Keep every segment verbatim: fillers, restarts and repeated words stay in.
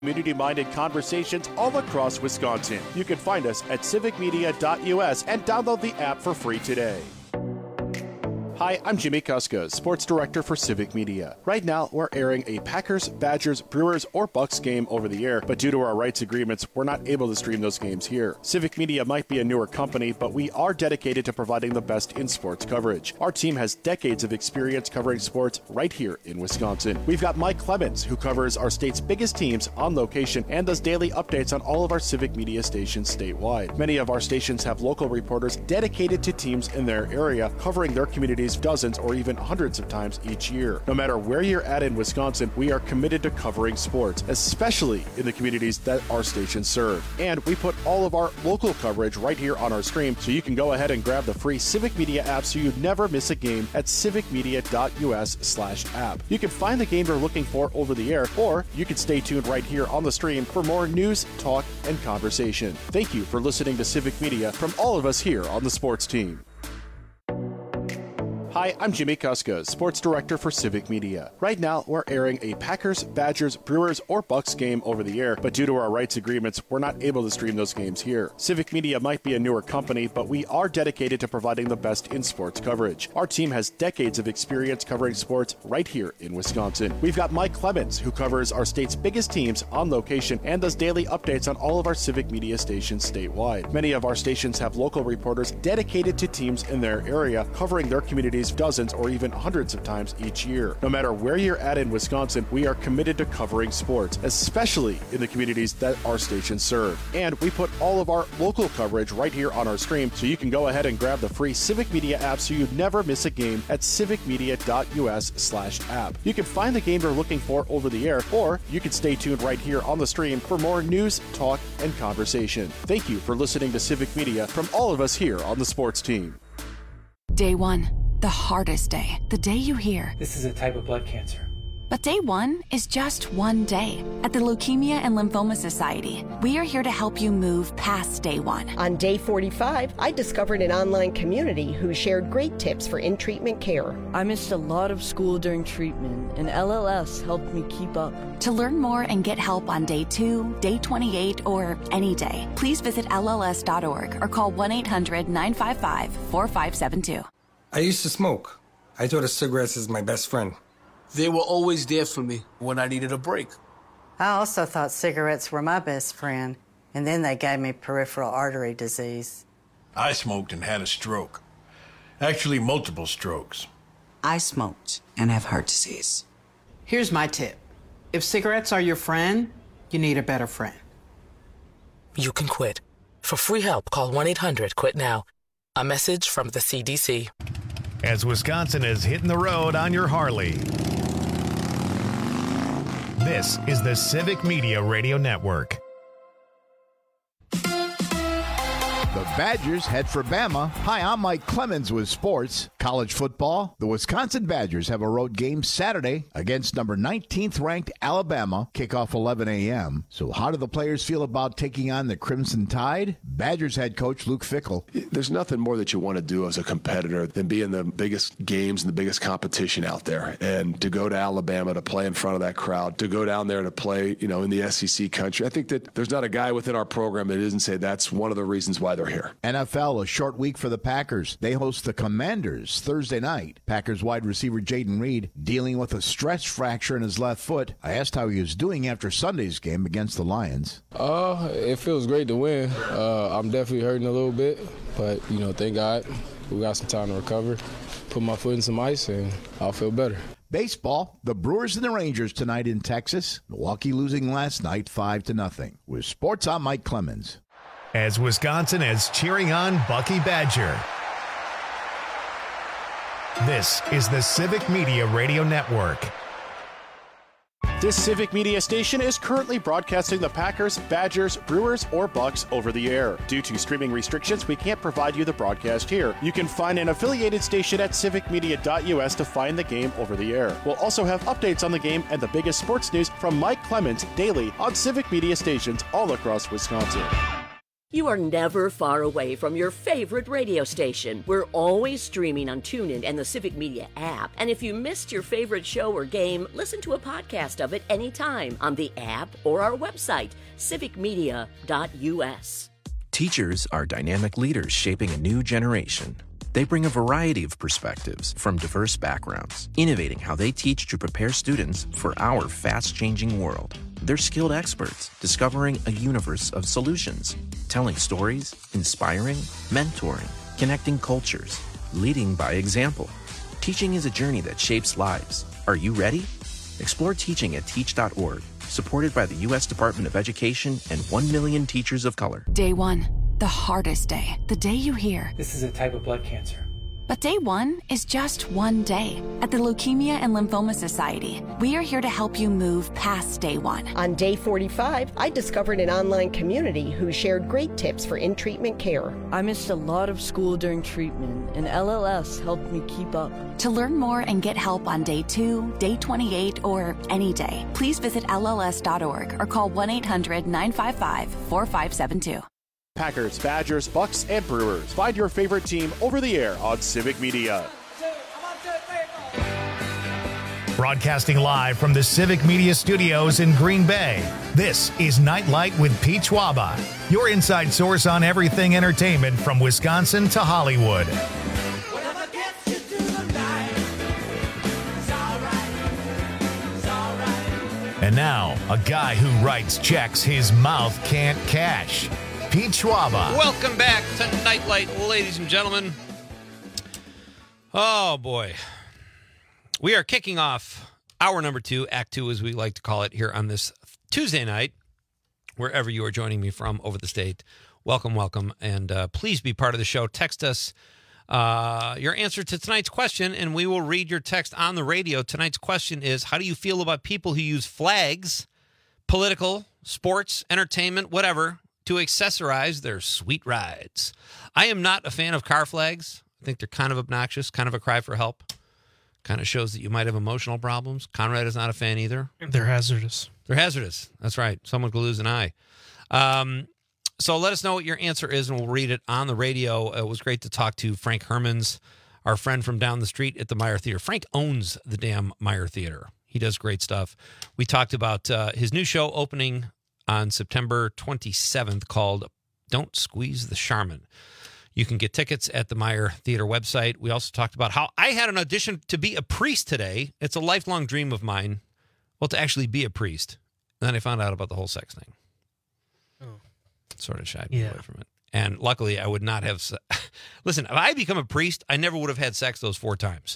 Community-minded conversations all across Wisconsin. You can find us at civic media dot U S and download the app for free today. Hi, I'm Jimmy Kuska, Sports Director for Civic Media. Right now, we're airing a Packers, Badgers, Brewers, or Bucks game over the air, but due to our rights agreements, we're not able to stream those games here. Civic Media might be a newer company, but we are dedicated to providing the best in sports coverage. Our team has decades of experience covering sports right here in Wisconsin. We've got Mike Clemens, who covers our state's biggest teams on location and does daily updates on all of our Civic Media stations statewide. Many of our stations have local reporters dedicated to teams in their area, covering their communities dozens or even hundreds of times each year. No matter where you're at in Wisconsin, we are committed to covering sports, especially in the communities that our stations serve. And we put all of our local coverage right here on our stream, so you can go ahead and grab the free Civic Media app so you never miss a game at civic media dot U S slash app. You can find the game you're looking for over the air, or you can stay tuned right here on the stream for more news, talk, and conversation. Thank you for listening to Civic Media from all of us here on the sports team. Hi, I'm Jimmy Kuska, Sports Director for Civic Media. Right now, we're airing a Packers, Badgers, Brewers, or Bucks game over the air, but due to our rights agreements, we're not able to stream those games here. Civic Media might be a newer company, but we are dedicated to providing the best in sports coverage. Our team has decades of experience covering sports right here in Wisconsin. We've got Mike Clemens, who covers our state's biggest teams on location and does daily updates on all of our Civic Media stations statewide. Many of our stations have local reporters dedicated to teams in their area, covering their communities dozens or even hundreds of times each year. No matter where you're at in Wisconsin, we are committed to covering sports, especially in the communities that our stations serve. And we put all of our local coverage right here on our stream, so you can go ahead and grab the free Civic Media app so you never miss a game at civic media dot U S slash app. You can find the game you're looking for over the air, or you can stay tuned right here on the stream for more news, talk, and conversation. Thank you for listening to Civic Media from all of us here on the sports team. Day one. The hardest day. The day you hear, "This is a type of blood cancer." But day one is just one day. At the Leukemia and Lymphoma Society, we are here to help you move past day one. On day forty-five, I discovered an online community who shared great tips for in-treatment care. I missed a lot of school during treatment, and L L S helped me keep up. To learn more and get help on day two, day twenty-eight, or any day, please visit L L S dot org or call one eight hundred nine five five four five seven two. I used to smoke. I thought of cigarettes as my best friend. They were always there for me when I needed a break. I also thought cigarettes were my best friend, and then they gave me peripheral artery disease. I smoked and had a stroke. Actually, multiple strokes. I smoked and have heart disease. Here's my tip. If cigarettes are your friend, you need a better friend. You can quit. For free help, call one eight hundred quit now. A message from the C D C. As Wisconsin is hitting the road on your Harley. This is the Civic Media Radio Network. The Badgers head for Bama. Hi, I'm Mike Clemens with sports. College football. The Wisconsin Badgers have a road game Saturday against number nineteenth ranked Alabama. Kickoff eleven a.m. So how do the players feel about taking on the Crimson Tide? Badgers head coach Luke Fickell. There's nothing more that you want to do as a competitor than be in the biggest games and the biggest competition out there. And to go to Alabama to play in front of that crowd, to go down there to play, you know, in the S E C country. I think that there's not a guy within our program that doesn't say that's one of the reasons why they're here. N F L, a short week for the Packers. They host the Commanders Thursday night. Packers wide receiver Jaden Reed dealing with a stress fracture in his left foot. I asked how he was doing after Sunday's game against the Lions. Uh, it feels great to win. Uh, I'm definitely hurting a little bit, but, you know, thank God we got some time to recover. Put my foot in some ice, and I'll feel better. Baseball, the Brewers and the Rangers tonight in Texas. Milwaukee losing last night five to nothing. With sports, I'm Mike Clemens. As Wisconsin is cheering on Bucky Badger. This is the Civic Media Radio Network. This Civic Media station is currently broadcasting the Packers, Badgers, Brewers, or Bucks over the air. Due to streaming restrictions, we can't provide you the broadcast here. You can find an affiliated station at civic media dot U S to find the game over the air. We'll also have updates on the game and the biggest sports news from Mike Clemens daily on Civic Media stations all across Wisconsin. You are never far away from your favorite radio station. We're always streaming on TuneIn and the Civic Media app. And if you missed your favorite show or game, listen to a podcast of it anytime on the app or our website, civic media dot u s. Teachers are dynamic leaders shaping a new generation. They bring a variety of perspectives from diverse backgrounds, innovating how they teach to prepare students for our fast-changing world. They're skilled experts, discovering a universe of solutions, telling stories, inspiring, mentoring, connecting cultures, leading by example. Teaching is a journey that shapes lives. Are you ready? Explore teaching at teach dot org, supported by the U S Department of Education and one million teachers of color. Day one, the hardest day, the day you hear. This is a type of blood cancer. But day one is just one day. At the Leukemia and Lymphoma Society, we are here to help you move past day one. On day forty-five, I discovered an online community who shared great tips for in-treatment care. I missed a lot of school during treatment, and L L S helped me keep up. To learn more and get help on day two, day twenty-eight, or any day, please visit L L S dot org or call one eight hundred nine five five four five seven two. Packers, Badgers, Bucks, and Brewers. Find your favorite team over the air on Civic Media. Broadcasting live from the Civic Media Studios in Green Bay, this is Nightlight with Pete Schwaba, your inside source on everything entertainment from Wisconsin to Hollywood. And now, a guy who writes checks his mouth can't cash. Pete Schwaba. Welcome back to Nightlight, ladies and gentlemen. Oh, boy. We are kicking off hour number two, act two, as we like to call it, here on this Tuesday night, wherever you are joining me from over the state. Welcome, welcome, and uh, please be part of the show. Text us uh, your answer to tonight's question, and we will read your text on the radio. Tonight's question is, how do you feel about people who use flags, political, sports, entertainment, whatever, to accessorize their sweet rides? I am not a fan of car flags. I think they're kind of obnoxious, kind of a cry for help. Kind of shows that you might have emotional problems. Conrad is not a fan either. They're hazardous. They're hazardous. That's right. Someone could lose an eye. Um, so let us know what your answer is, and we'll read it on the radio. It was great to talk to Frank Hermans, our friend from down the street at the Meyer Theater. Frank owns the damn Meyer Theater. He does great stuff. We talked about uh, his new show opening on September twenty-seventh called Don't Squeeze the Charmin. You can get tickets at the Meyer Theater website. We also talked about how I had an audition to be a priest today. It's a lifelong dream of mine, well, to actually be a priest. And then I found out about the whole sex thing. Oh. Sort of shied me Yeah. away from it. And luckily, I would not have... Se- Listen, if I had become a priest, I never would have had sex those four times.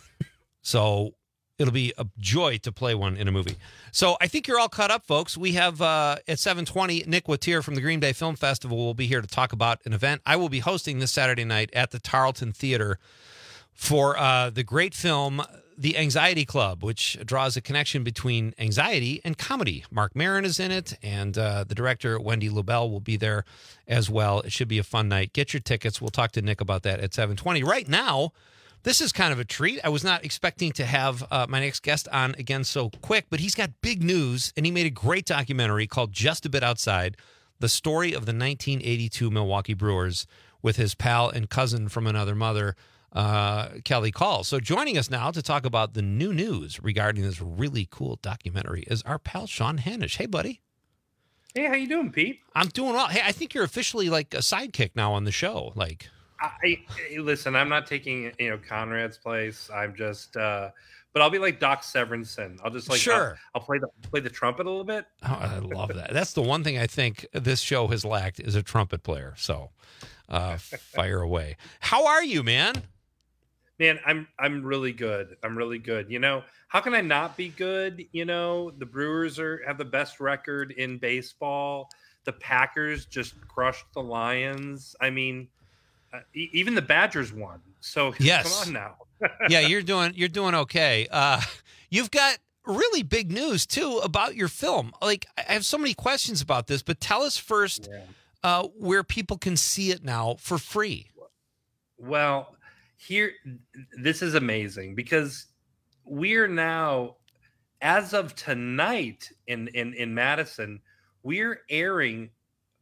So... it'll be a joy to play one in a movie. So I think you're all caught up, folks. We have, uh, at seven twenty, Nick Wattier from the Green Bay Film Festival will be here to talk about an event I will be hosting this Saturday night at the Tarleton Theater for uh, the great film, The Anxiety Club, which draws a connection between anxiety and comedy. Mark Maron is in it, and uh, the director, Wendy Lubell, will be there as well. It should be a fun night. Get your tickets. We'll talk to Nick about that at seven twenty. Right now, this is kind of a treat. I was not expecting to have uh, my next guest on again so quick, but he's got big news, and he made a great documentary called Just a Bit Outside, the story of the nineteen eighty-two Milwaukee Brewers, with his pal and cousin from another mother, uh, Kelly Call. So joining us now to talk about the new news regarding this really cool documentary is our pal Sean Hanisch. Hey, buddy. Hey, how you doing, Pete? I'm doing well. Hey, I think you're officially like a sidekick now on the show. Like... I, I listen. I'm not taking you know Conrad's place. I'm just, uh, but I'll be like Doc Severinsen. I'll just like sure. I'll, I'll play the play the trumpet a little bit. Oh, I love that. That's the one thing I think this show has lacked is a trumpet player. So, uh, fire away. How are you, man? Man, I'm I'm really good. I'm really good. You know, how can I not be good? You know, the Brewers are have the best record in baseball. The Packers just crushed the Lions. I mean. Uh, e- even the Badgers won. So yes. Come on now. Yeah, you're doing you're doing okay. Uh, you've got really big news too about your film. Like I have so many questions about this, but tell us first yeah. uh, where people can see it now for free. Well, here this is amazing because we're now, as of tonight in in in Madison, we're airing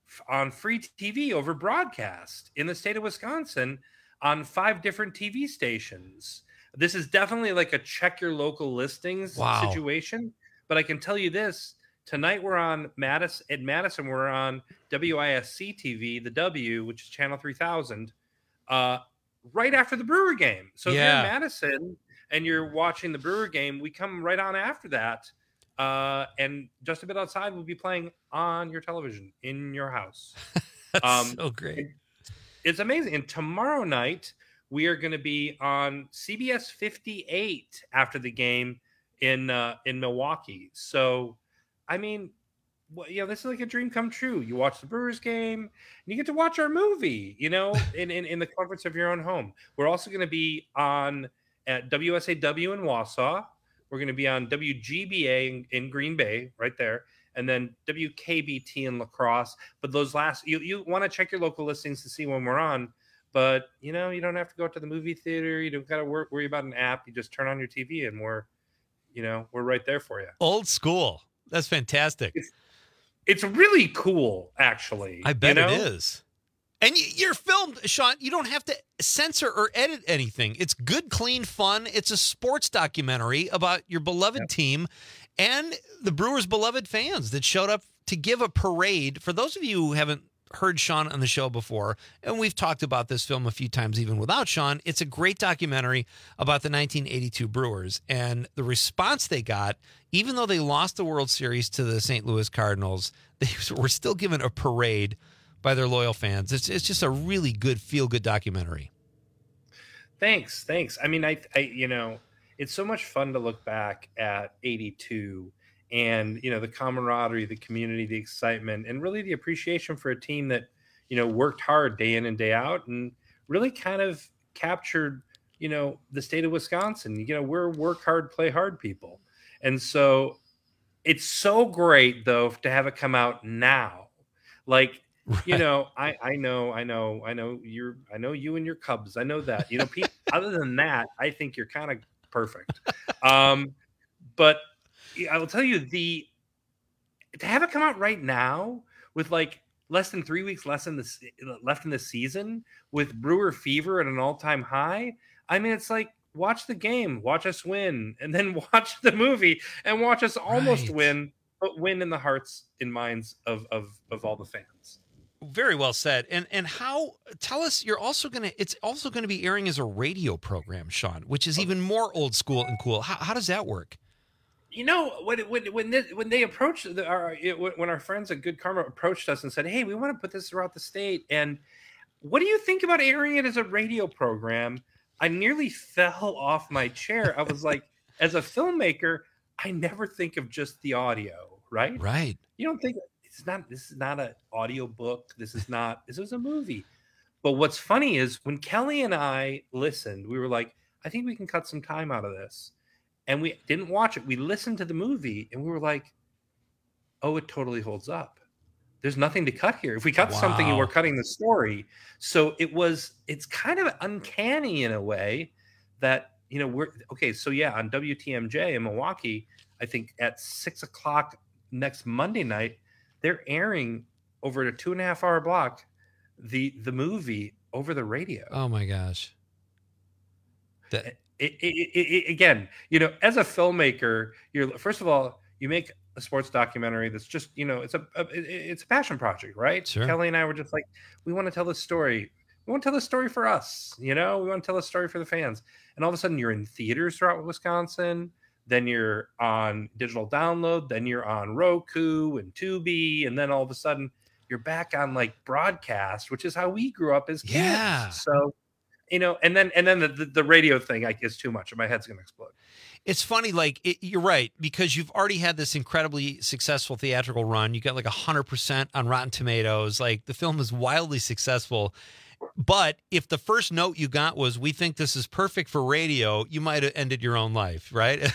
on free T V over broadcast in the state of Wisconsin on five different T V stations. This is definitely like a check your local listings wow. situation. But I can tell you this, tonight we're on Madison, at Madison, we're on W I S C T V, the W, which is channel three thousand, uh, right after the Brewer game. So yeah. if you're in Madison and you're watching the Brewer game, we come right on after that. Uh, and Just a Bit Outside will be playing on your television in your house. That's um, so great. It, it's amazing. And tomorrow night, we are going to be on C B S fifty-eight after the game in uh, in Milwaukee. So, I mean, well, you know, this is like a dream come true. You watch the Brewers game, and you get to watch our movie, you know, in, in, in the comforts of your own home. We're also going to be on at W S A W in Wausau. We're going to be on W G B A in, in Green Bay, right there, and then W K B T in La Crosse. But those last, you, you want to check your local listings to see when we're on. But, you know, you don't have to go to the movie theater. You don't got to worry, worry about an app. You just turn on your T V and we're, you know, we're right there for you. Old school. That's fantastic. It's, it's really cool, actually. I bet you know? it is. And you, you're filmed, Sean. You don't have to censor or edit anything. It's good, clean fun. It's a sports documentary about your beloved yeah. team and the Brewers' beloved fans that showed up to give a parade. For those of you who haven't heard Sean on the show before, and we've talked about this film a few times even without Sean, it's a great documentary about the nineteen eighty-two Brewers and the response they got. Even though they lost the World Series to the Saint Louis Cardinals, they were still given a parade by their loyal fans. It's it's just a really good, feel-good documentary. Thanks, thanks. I mean, I, I, you know, it's so much fun to look back at eighty-two and, you know, the camaraderie, the community, the excitement, and really the appreciation for a team that, you know, worked hard day in and day out and really kind of captured, you know, the state of Wisconsin. You know, we're work hard, play hard people. And so it's so great, though, to have it come out now. Like, right. you know, I, I know, I know, I know you're, I know you and your Cubs. I know that, you know, Pete, other than that, I think you're kind of perfect. Um, but I will tell you, the to have it come out right now with like less than three weeks less in the left in the season with Brewer fever at an all-time high. I mean, it's like watch the game, watch us win, and then watch the movie and watch us almost right. win, but win in the hearts and minds of of of all the fans. Very well said. And and how tell us you're also gonna it's also gonna be airing as a radio program, Sean, which is even more old school and cool. How how does that work? You know, when when when, this, when they approached the, our when our friends at Good Karma approached us and said, "Hey, we want to put this throughout the state," and what do you think about airing it as a radio program? I nearly fell off my chair. I was like, as a filmmaker, I never think of just the audio, right? Right. You don't think it's not. This is not an audio book. This is not. This is a movie. But what's funny is when Kelly and I listened, we were like, I think we can cut some time out of this. And we didn't watch it. We listened to the movie and we were like, oh, it totally holds up. There's nothing to cut here. If we cut wow. something, we're cutting the story. So it was, it's kind of uncanny in a way that, you know, we're okay. So yeah, on W T M J in Milwaukee, I think at six o'clock next Monday night, they're airing over a two and a half hour block, the, the movie over the radio. Oh my gosh. That It, it, it, it, again, you know, as a filmmaker, you're first of all, you make a sports documentary that's just, you know, it's a, a it's a passion project, right? Sure. Kelly and I were just like, we want to tell this story. We want to tell this story for us, you know, we want to tell this story for the fans. And all of a sudden, you're in theaters throughout Wisconsin. Then you're on digital download. Then you're on Roku and Tubi, and then all of a sudden, you're back on like broadcast, which is how we grew up as kids. Yeah. So. You know, and then and then the, the, the radio thing, I is too much, and my head's going to explode. It's funny, like it, you're right, because you've already had this incredibly successful theatrical run. You got like a hundred percent on Rotten Tomatoes. Like the film is wildly successful. But if the first note you got was, "We think this is perfect for radio," you might have ended your own life, right?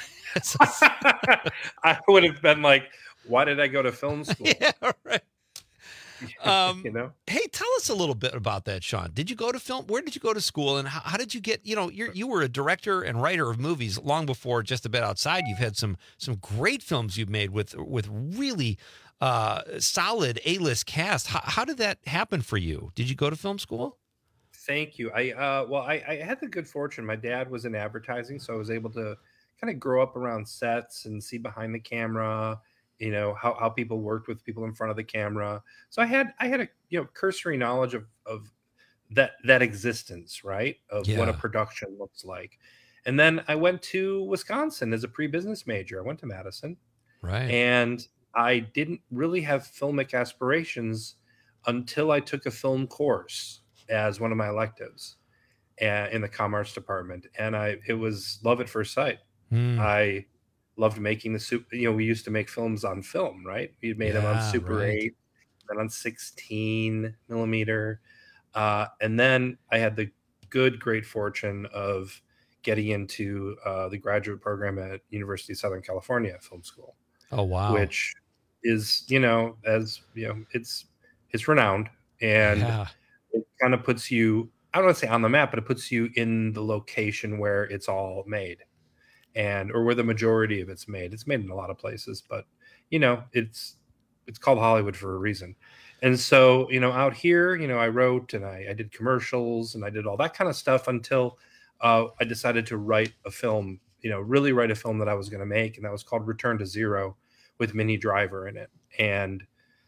I would have been like, "Why did I go to film school?" Yeah, right. Um, you know, hey, tell us a little bit about that, Sean. Did you go to film? Where did you go to school, and how, how did you get? You know, you you were a director and writer of movies long before Just a Bit Outside. You've had some some great films you've made with with really uh, solid A-list cast. How, how did that happen for you? Did you go to film school? Thank you. I uh, well, I, I had the good fortune. My dad was in advertising, so I was able to kind of grow up around sets and see behind the camera. You know how, how people worked with people in front of the camera. So I had I had a you know cursory knowledge of of that that existence, right? Of Yeah. what a production looks like. And then I went to Wisconsin as a pre-business major. I went to Madison. Right. And I didn't really have filmic aspirations until I took a film course as one of my electives uh, in the comm arts department. And I it was love at first sight. Hmm. I loved making the super, you know, we used to make films on film, right? We made them on Yeah, Super right. eight, then on sixteen millimeter. Uh, and then I had the good, great fortune of getting into uh, the graduate program at University of Southern California Film School, Oh, wow. which is, you know, as you know, it's it's renowned, and Yeah. it kind of puts you, I don't want to say on the map, but it puts you in the location where it's all made, and or where the majority of it's made. It's made in a lot of places, but you know, it's it's called Hollywood for a reason. And so, you know, out here, you know, I wrote and I, I did commercials and I did all that kind of stuff until uh, I decided to write a film, you know, really write a film that I was going to make. And that was called Return to Zero with Minnie Driver in it. And,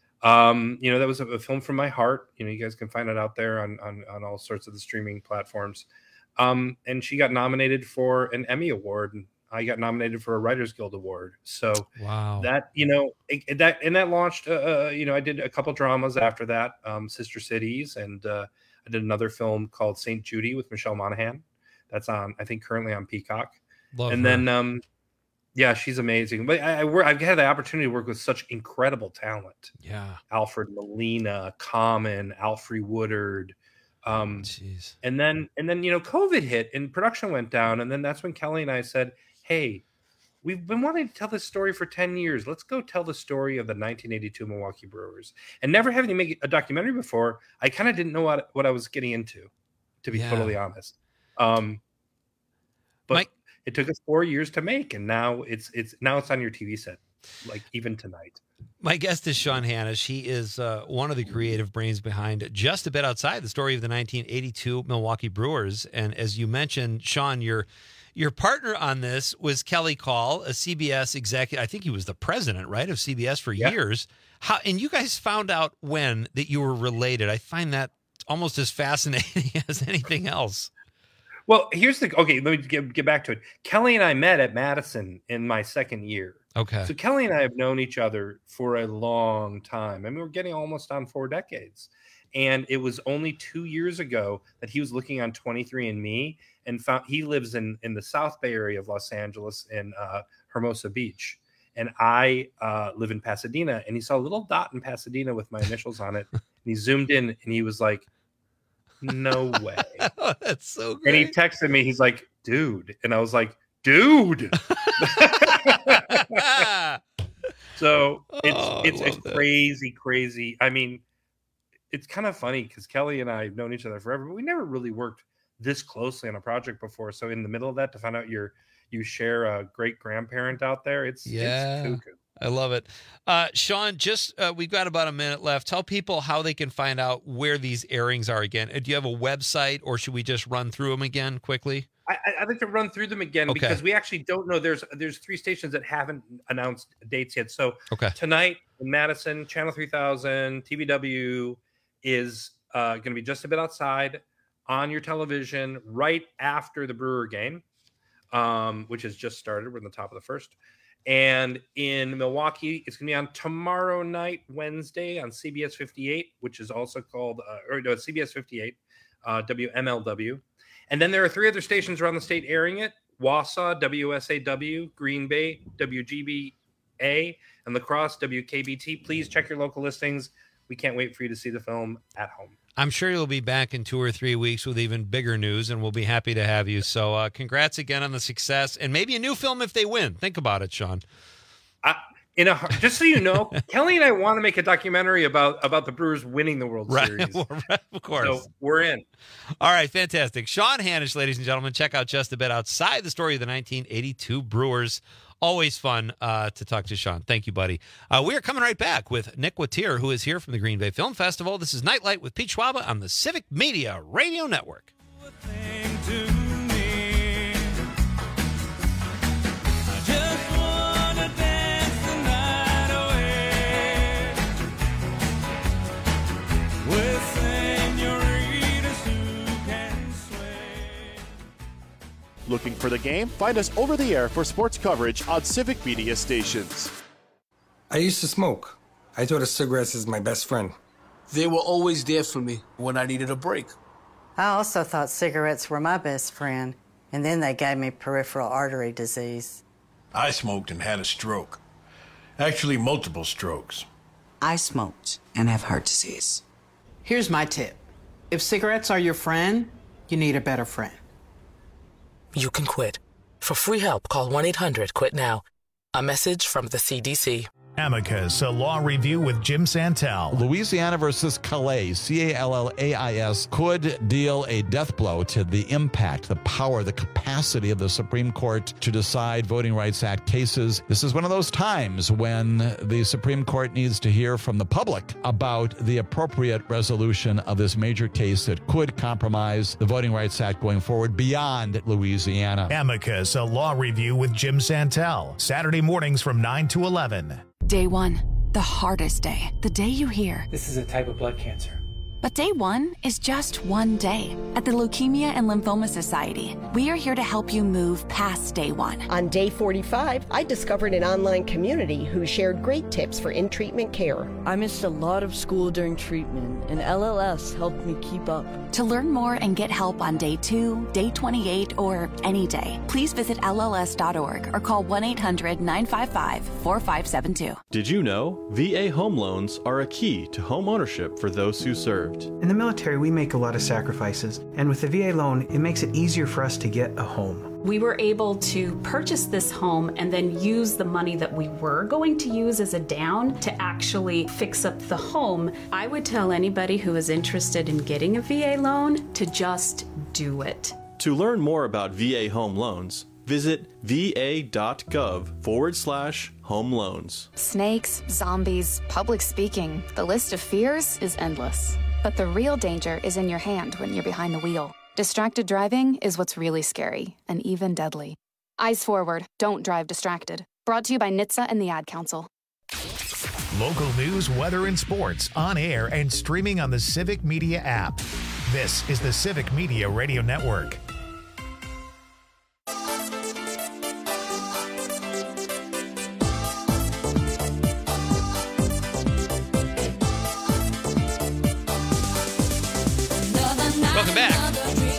um, you know, that was a, a film from my heart. You know, you guys can find it out there on, on, on all sorts of the streaming platforms. Um, and she got nominated for an Emmy Award, and I got nominated for a Writers Guild Award. So Wow. that, you know, it, that, and that launched, uh, you know, I did a couple dramas after that, um, Sister Cities. And, uh, I did another film called Saint Judy with Michelle Monaghan. That's on, I think currently on Peacock. Love and her. then, um, yeah, she's amazing. But I, I work, I've had the opportunity to work with such incredible talent. Yeah. Alfred Molina, Common, Alfre Woodard. Um, Jeez. and then, and then, you know, COVID hit and production went down. And then that's when Kelly and I said, hey, we've been wanting to tell this story for ten years. Let's go tell the story of the nineteen eighty-two Milwaukee Brewers. And never having to make a documentary before, I kind of didn't know what, what I was getting into, to be Yeah. totally honest. Um, but Mike- it took us four years to make, and now it's it's now it's on your T V set, like even tonight. My guest is Sean Hanish. He is uh, one of the creative brains behind Just a Bit Outside, the story of the nineteen eighty-two Milwaukee Brewers. And as you mentioned, Sean, your your partner on this was Kelly Call, a C B S executive. I think he was the president, right, of C B S for Yeah. years. How, and you guys found out when that you were related. I find that almost as fascinating as anything else. Well, here's the okay. Let me get, get back to it. Kelly and I met at Madison in my second year. Okay. So Kelly and I have known each other for a long time. I mean, we're getting almost on four decades. And it was only two years ago that he was looking on twenty-three and me and found he lives in, in the South Bay area of Los Angeles in uh, Hermosa Beach. And I uh, live in Pasadena. And he saw a little dot in Pasadena with my initials on it. And he zoomed in and he was like, no way. Oh, that's so And he great. texted me. He's like, dude. And I was like, dude. So it's Oh, I it's a love that. crazy, crazy. I mean, it's kind of funny because Kelly and I have known each other forever, but we never really worked this closely on a project before. So in the middle of that, to find out you're you share a great grandparent out there, it's Yeah. it's cuckoo. I love it. Uh, Sean, just uh, we've got about a minute left. Tell people how they can find out where these airings are again. Uh, Do you have a website, or should we just run through them again quickly? I, I- I'd like to run through them again Okay. because we actually don't know. There's there's three stations that haven't announced dates yet. So Okay. tonight in Madison, Channel three thousand, T V W is uh, going to be Just a Bit Outside on your television right after the Brewer game, um, which has just started. We're in the top of the first. And in Milwaukee, it's going to be on tomorrow night, Wednesday, on C B S fifty-eight, which is also called, uh, or no, it's C B S fifty-eight, uh, W M L W. And then there are three other stations around the state airing it: Wausau, W S A W, Green Bay, W G B A, and La Crosse, W K B T. Please check your local listings. We can't wait for you to see the film at home. I'm sure you'll be back in two or three weeks with even bigger news, and we'll be happy to have you. So uh, congrats again on the success, and maybe a new film if they win. Think about it, Sean. I, in a just so you know, Kelly and I want to make a documentary about about the Brewers winning the World Right, Series. of course. So we're in. All right, fantastic. Sean Hanish, ladies and gentlemen, check out Just a Bit Outside, the story of the nineteen eighty-two Brewers Always fun uh, to talk to Sean. Thank you, buddy. Uh, we are coming right back with Nick Watier, who is here from the Green Bay Film Festival. This is Nightlight with Pete Schwaba on the Civic Media Radio Network. Looking for the game? Find us over the air for sports coverage on Civic Media stations. I used to smoke. I thought of cigarettes as my best friend. They were always there for me when I needed a break. I also thought cigarettes were my best friend, and then they gave me peripheral artery disease. I smoked and had a stroke. Actually, multiple strokes. I smoked and have heart disease. Here's my tip. If cigarettes are your friend, you need a better friend. You can quit. For free help, call one eight hundred quit now. A message from the C D C. Amicus, a law review with Jim Santel. Louisiana versus Calais, C A L L A I S, could deal a death blow to the impact, the power, the capacity of the Supreme Court to decide Voting Rights Act cases. This is one of those times when the Supreme Court needs to hear from the public about the appropriate resolution of this major case that could compromise the Voting Rights Act going forward beyond Louisiana. Amicus, a law review with Jim Santel. Saturday mornings from nine to eleven. Day one, the hardest day, the day you hear. This is a type of blood cancer. But day one is just one day. At the Leukemia and Lymphoma Society, we are here to help you move past day one. On day forty-five, I discovered an online community who shared great tips for in-treatment care. I missed a lot of school during treatment, and L L S helped me keep up. To learn more and get help on day two, day twenty-eight, or any day, please visit L L S dot org or call one eight hundred nine five five four five seven two. Did you know V A home loans are a key to home ownership for those who served? In the military, we make a lot of sacrifices, and with the V A loan, it makes it easier for us to get a home. We were able to purchase this home and then use the money that we were going to use as a down to actually fix up the home. I would tell anybody who is interested in getting a V A loan to just do it. To learn more about V A home loans, visit va.gov forward slash home loans. Snakes, zombies, public speaking, the list of fears is endless. But the real danger is in your hand when you're behind the wheel. Distracted driving is what's really scary and even deadly. Eyes forward, don't drive distracted. Brought to you by N H T S A and the Ad Council. Local news, weather, and sports on air and streaming on the Civic Media app. This is the Civic Media Radio Network. Welcome back.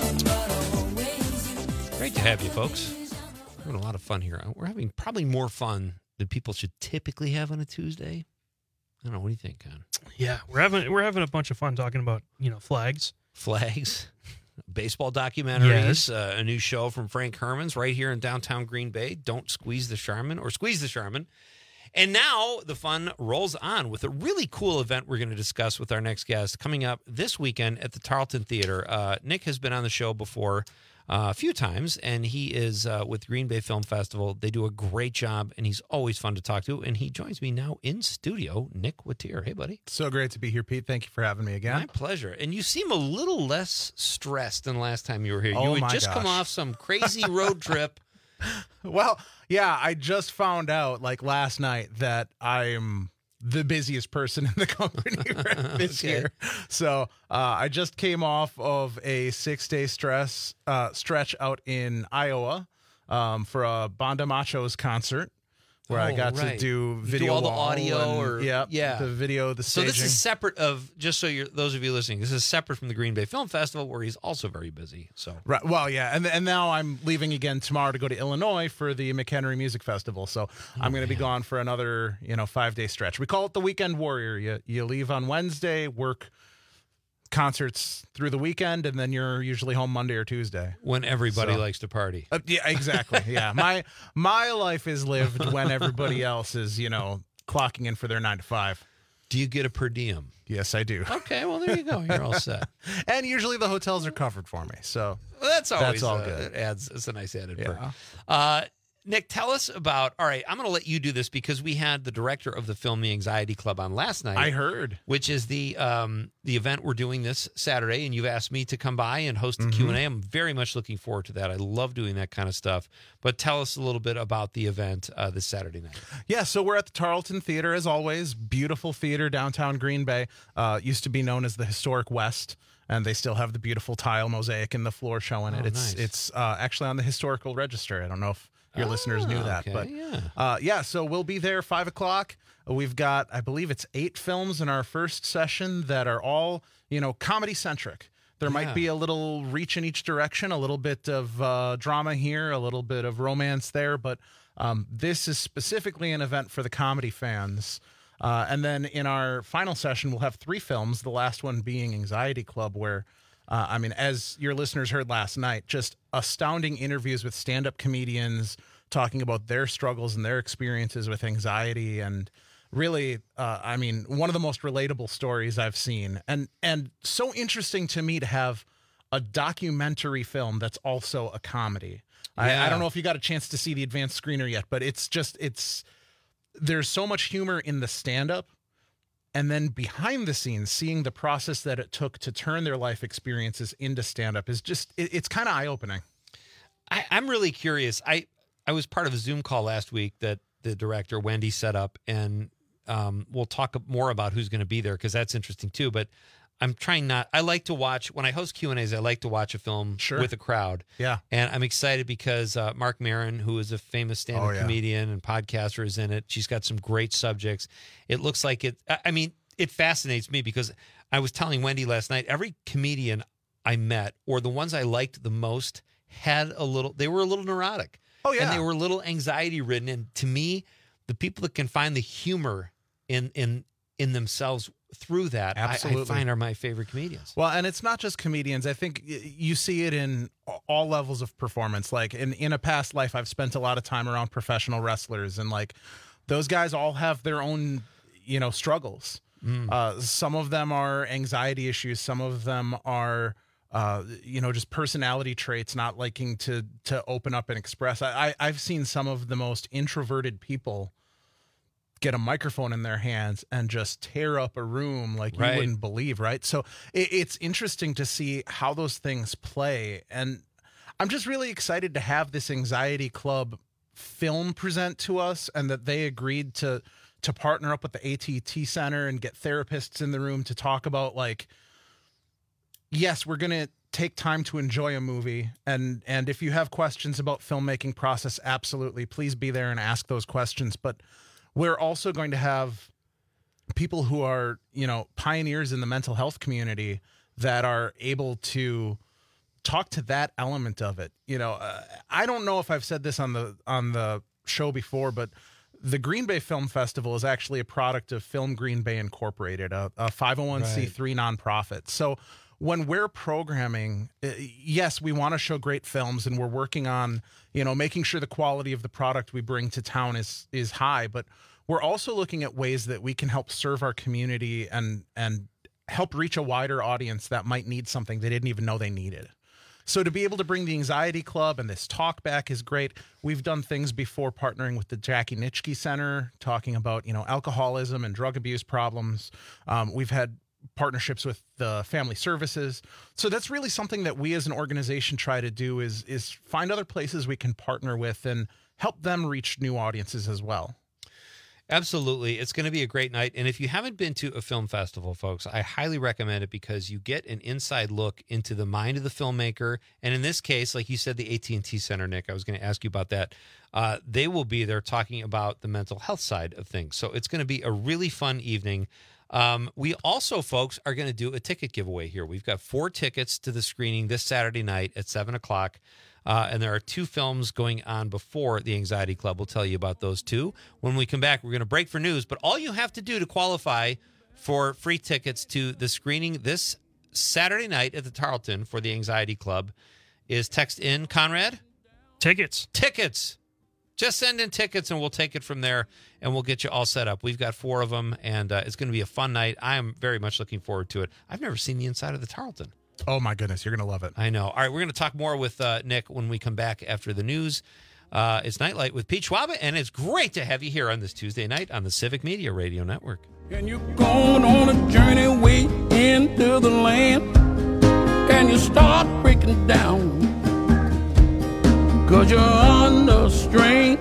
Great to have you, folks. We're having a lot of fun here. We're having probably more fun than people should typically have on a Tuesday. I don't know. What do you think, Con? Yeah, we're having we're having a bunch of fun talking about, you know, flags. Flags, baseball documentaries, Yes. uh, a new show from Frank Herman's right here in downtown Green Bay. Don't squeeze the Charmin or squeeze the Charmin. And now the fun rolls on with a really cool event we're going to discuss with our next guest coming up this weekend at the Tarleton Theater. Uh, Nick has been on the show before uh, a few times, and he is uh, with Green Bay Film Festival. They do a great job, and he's always fun to talk to. And he joins me now in studio, Nick Watier. Hey, buddy. So great to be here, Pete. Thank you for having me again. My pleasure. And you seem a little less stressed than last time you were here. Oh, you had my just gosh. come off some crazy road trip. Well, yeah, I just found out like last night that I'm the busiest person in the company this Okay. year. So uh, I just came off of a six day stress uh, stretch out in Iowa um, for a Banda Machos concert. Where I Oh, got right. to do You video, do all the wall audio, and, or yep, yeah, the video, the So staging. this is separate of, just so you're those of you listening, this is separate from the Green Bay Film Festival, where he's also very busy. So Right. Well, yeah, and and now I'm leaving again tomorrow to go to Illinois for the McHenry Music Festival. So I'm going to be gone for another, you know, five day stretch. We call it the Weekend Warrior. You you leave on Wednesday, work concerts through the weekend, and then you're usually home Monday or Tuesday. when everybody So- likes to party. Uh, yeah, exactly. Yeah, my my life is lived when everybody else is, you know, clocking in for their nine to five. Do you get a per diem? Yes, I do. Okay, well there you go. You're all set. And usually the hotels are covered for me. So Well, that's always That's all uh, good. It adds. It's a nice added Yeah. perk. Uh, Nick, tell us about, all right, I'm going to let you do this because we had the director of the Film Me Anxiety Club on last night. I heard. Which is the um, the event we're doing this Saturday, and you've asked me to come by and host the Mm-hmm. Q and A. I'm very much looking forward to that. I love doing that kind of stuff. But tell us a little bit about the event uh, this Saturday night. Yeah, so we're at the Tarleton Theater, as always. Beautiful theater, downtown Green Bay. Uh, used to be known as the Historic West, and they still have the beautiful tile mosaic in the floor showing it. Oh, it's nice. it's uh, actually on the historical register. I don't know if your Oh, listeners knew that, okay, but yeah. Uh, yeah, so we'll be there five o'clock. We've got, I believe it's eight films in our first session that are all, you know, comedy centric. There Yeah. might be a little reach in each direction, a little bit of uh, drama here, a little bit of romance there, but um, this is specifically an event for the comedy fans. Uh, and then in our final session, we'll have three films, the last one being Anxiety Club, where, uh, I mean, as your listeners heard last night, just astounding interviews with stand-up comedians talking about their struggles and their experiences with anxiety, and really, uh, I mean, one of the most relatable stories I've seen. And and so interesting to me to have a documentary film that's also a comedy. I, Yeah. I don't know if you got a chance to see the advanced screener yet, but it's just, it's, there's so much humor in the stand-up, and then behind the scenes, seeing the process that it took to turn their life experiences into stand-up is just, it, it's kind of eye-opening. I, I'm really curious. I, I was part of a Zoom call last week that the director, Wendy, set up, and um, we'll talk more about who's going to be there because that's interesting too. But I'm trying not, I like to watch, when I host Q and A's, I like to watch a film Sure. with a crowd. Yeah. And I'm excited because uh, Mark Maron, who is a famous stand-up Oh, yeah. comedian and podcaster, is in it. She's got some great subjects. It looks like it, I I mean, it fascinates me because I was telling Wendy last night, every comedian I met, or the ones I liked the most, had a little, they were a little neurotic. Oh, yeah. And they were a little anxiety ridden. And to me, the people that can find the humor in in in themselves through that, I, I Absolutely. find are my favorite comedians. Well, and it's not just comedians. I think y- you see it in all levels of performance. Like in, in a past life, I've spent a lot of time around professional wrestlers, and like those guys all have their own, you know, struggles. Mm. Uh, some of them are anxiety issues. Some of them are, uh, you know, just personality traits, not liking to to open up and express. I, I I've seen some of the most introverted people get a microphone in their hands and just tear up a room like you Right. wouldn't believe, right? So it, it's interesting to see how those things play. And I'm just really excited to have this Anxiety Club film present to us, and that they agreed to to partner up with the A T T Center and get therapists in the room to talk about, like, yes, we're going to take time to enjoy a movie. And, and if you have questions about filmmaking process, absolutely, please be there and ask those questions. But we're also going to have people who are, you know, pioneers in the mental health community that are able to talk to that element of it. You know, uh, I don't know if I've said this on the on the show before, but the Green Bay Film Festival is actually a product of Film Green Bay Incorporated, a, a five oh one c three nonprofit. So when we're programming, uh, yes, we want to show great films, and we're working on, you know, making sure the quality of the product we bring to town is is high, but we're also looking at ways that we can help serve our community and and help reach a wider audience that might need something they didn't even know they needed. So to be able to bring the Anxiety Club and this talk back is great. We've done things before partnering with the Jackie Nitschke Center, talking about, you know, alcoholism and drug abuse problems. Um, we've had partnerships with the family services. So that's really something that we as an organization try to do is is find other places we can partner with and help them reach new audiences as well. Absolutely. It's going to be a great night. And if you haven't been to a film festival, folks, I highly recommend it because you get an inside look into the mind of the filmmaker. And in this case, like you said, the A T and T Center, Nick, I was going to ask you about that. Uh, they will be there talking about the mental health side of things. So it's going to be a really fun evening. Um, we also, folks, are going to do a ticket giveaway here. We've got four tickets to the screening this Saturday night at seven o'clock. Uh, and there are two films going on before the Anxiety Club. We'll tell you about those two. When we come back, we're going to break for news. But all you have to do to qualify for free tickets to the screening this Saturday night at the Tarleton for the Anxiety Club is text in, Conrad? Tickets. Tickets. Just send in tickets, and we'll take it from there, and we'll get you all set up. We've got four of them, and uh, it's going to be a fun night. I am very much looking forward to it. I've never seen the inside of the Tarleton. Oh, my goodness. You're going to love it. I know. All right, we're going to talk more with uh, Nick when we come back after the news. Uh, it's Nightlight with Pete Schwaba, and it's great to have you here on this Tuesday night on the Civic Media Radio Network. And you're going on a journey way into the land. Can you start breaking down? Cause you're under strain.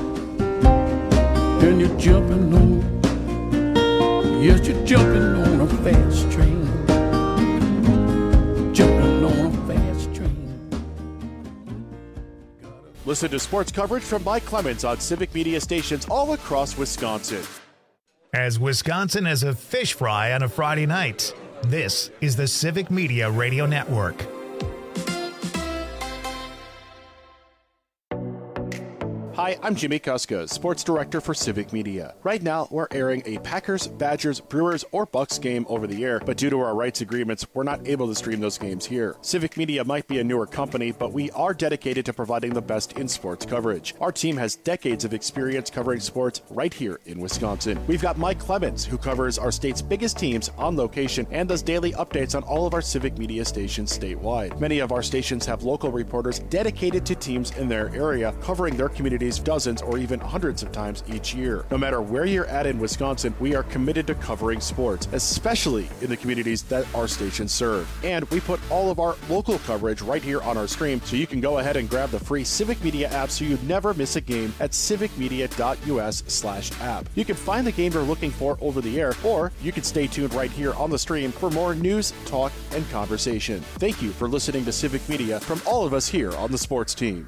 And you're jumping on. Yes, you're jumping on a fast train. Jumping on a fast train. Listen to sports coverage from Mike Clemens on Civic Media stations all across Wisconsin. As Wisconsin as a fish fry on a Friday night, this is the Civic Media Radio Network. Hi, I'm Jimmy Kuska, Sports Director for Civic Media. Right now, we're airing a Packers, Badgers, Brewers, or Bucks game over the air, but due to our rights agreements, we're not able to stream those games here. Civic Media might be a newer company, but we are dedicated to providing the best in sports coverage. Our team has decades of experience covering sports right here in Wisconsin. We've got Mike Clemens, who covers our state's biggest teams on location and does daily updates on all of our Civic Media stations statewide. Many of our stations have local reporters dedicated to teams in their area, covering their communities dozens or even hundreds of times each year. No matter where you're at in Wisconsin, we are committed to covering sports, especially in the communities that our stations serve. And we put all of our local coverage right here on our stream, so you can go ahead and grab the free Civic Media app so you never miss a game at civicmedia.us slash app. You can find the game you're looking for over the air, or you can stay tuned right here on the stream for more news, talk, and conversation. Thank you for listening to Civic Media from all of us here on the sports team.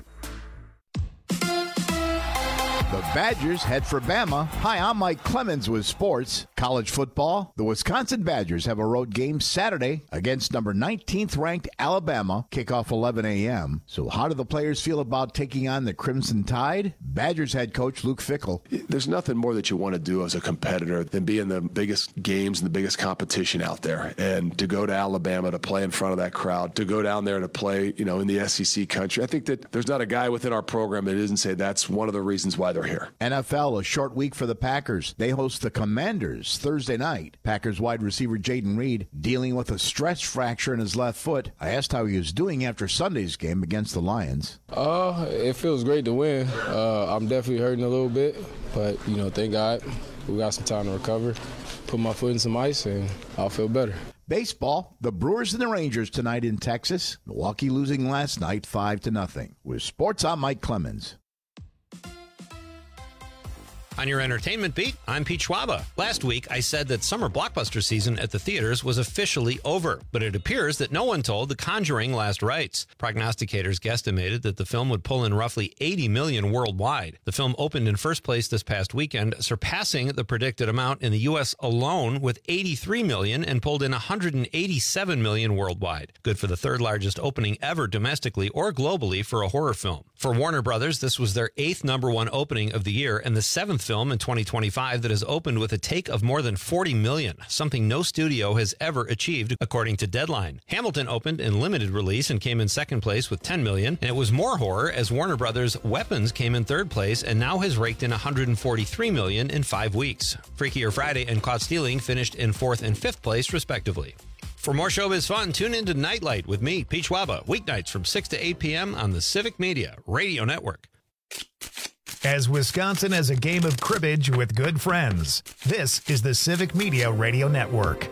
The Badgers head for Bama. Hi, I'm Mike Clemens with sports. College football. The Wisconsin Badgers have a road game Saturday against number nineteenth ranked Alabama. Kickoff eleven a.m. So how do the players feel about taking on the Crimson Tide? Badgers head coach Luke Fickell. There's nothing more that you want to do as a competitor than be in the biggest games and the biggest competition out there. And to go to Alabama to play in front of that crowd, to go down there to play, you know, in the S E C country. I think that there's not a guy within our program that isn't say that's one of the reasons why they're here. N F L, a short week for the Packers. They host the Commanders Thursday night. Packers wide receiver Jaden Reed dealing with a stress fracture in his left foot. I asked how he was doing after Sunday's game against the Lions. Uh, it feels great to win. Uh, I'm definitely hurting a little bit, but, you know, thank God we got some time to recover. Put my foot in some ice, and I'll feel better. Baseball, the Brewers and the Rangers tonight in Texas. Milwaukee losing last night five to nothing. With sports, I'm Mike Clemens. On your entertainment beat, I'm Pete Schwaba. Last week, I said that summer blockbuster season at the theaters was officially over, but it appears that no one told The Conjuring last rites. Prognosticators guesstimated that the film would pull in roughly eighty million dollars worldwide. The film opened in first place this past weekend, surpassing the predicted amount in the U S alone with eighty-three million dollars and pulled in one hundred eighty-seven million dollars worldwide. Good for the third largest opening ever domestically or globally for a horror film. For Warner Brothers, this was their eighth number one opening of the year and the seventh film in twenty twenty-five that has opened with a take of more than forty million dollars, something no studio has ever achieved, according to Deadline. Hamilton opened in limited release and came in second place with ten million dollars, and it was more horror as Warner Brothers' Weapons came in third place and now has raked in one hundred forty-three million dollars in five weeks. Freakier Friday and Caught Stealing finished in fourth and fifth place, respectively. For more showbiz fun, tune into Nightlight with me, Pete Schwaba, weeknights from six to eight p.m. on the Civic Media Radio Network. As Wisconsin as a game of cribbage with good friends, this is the Civic Media Radio Network.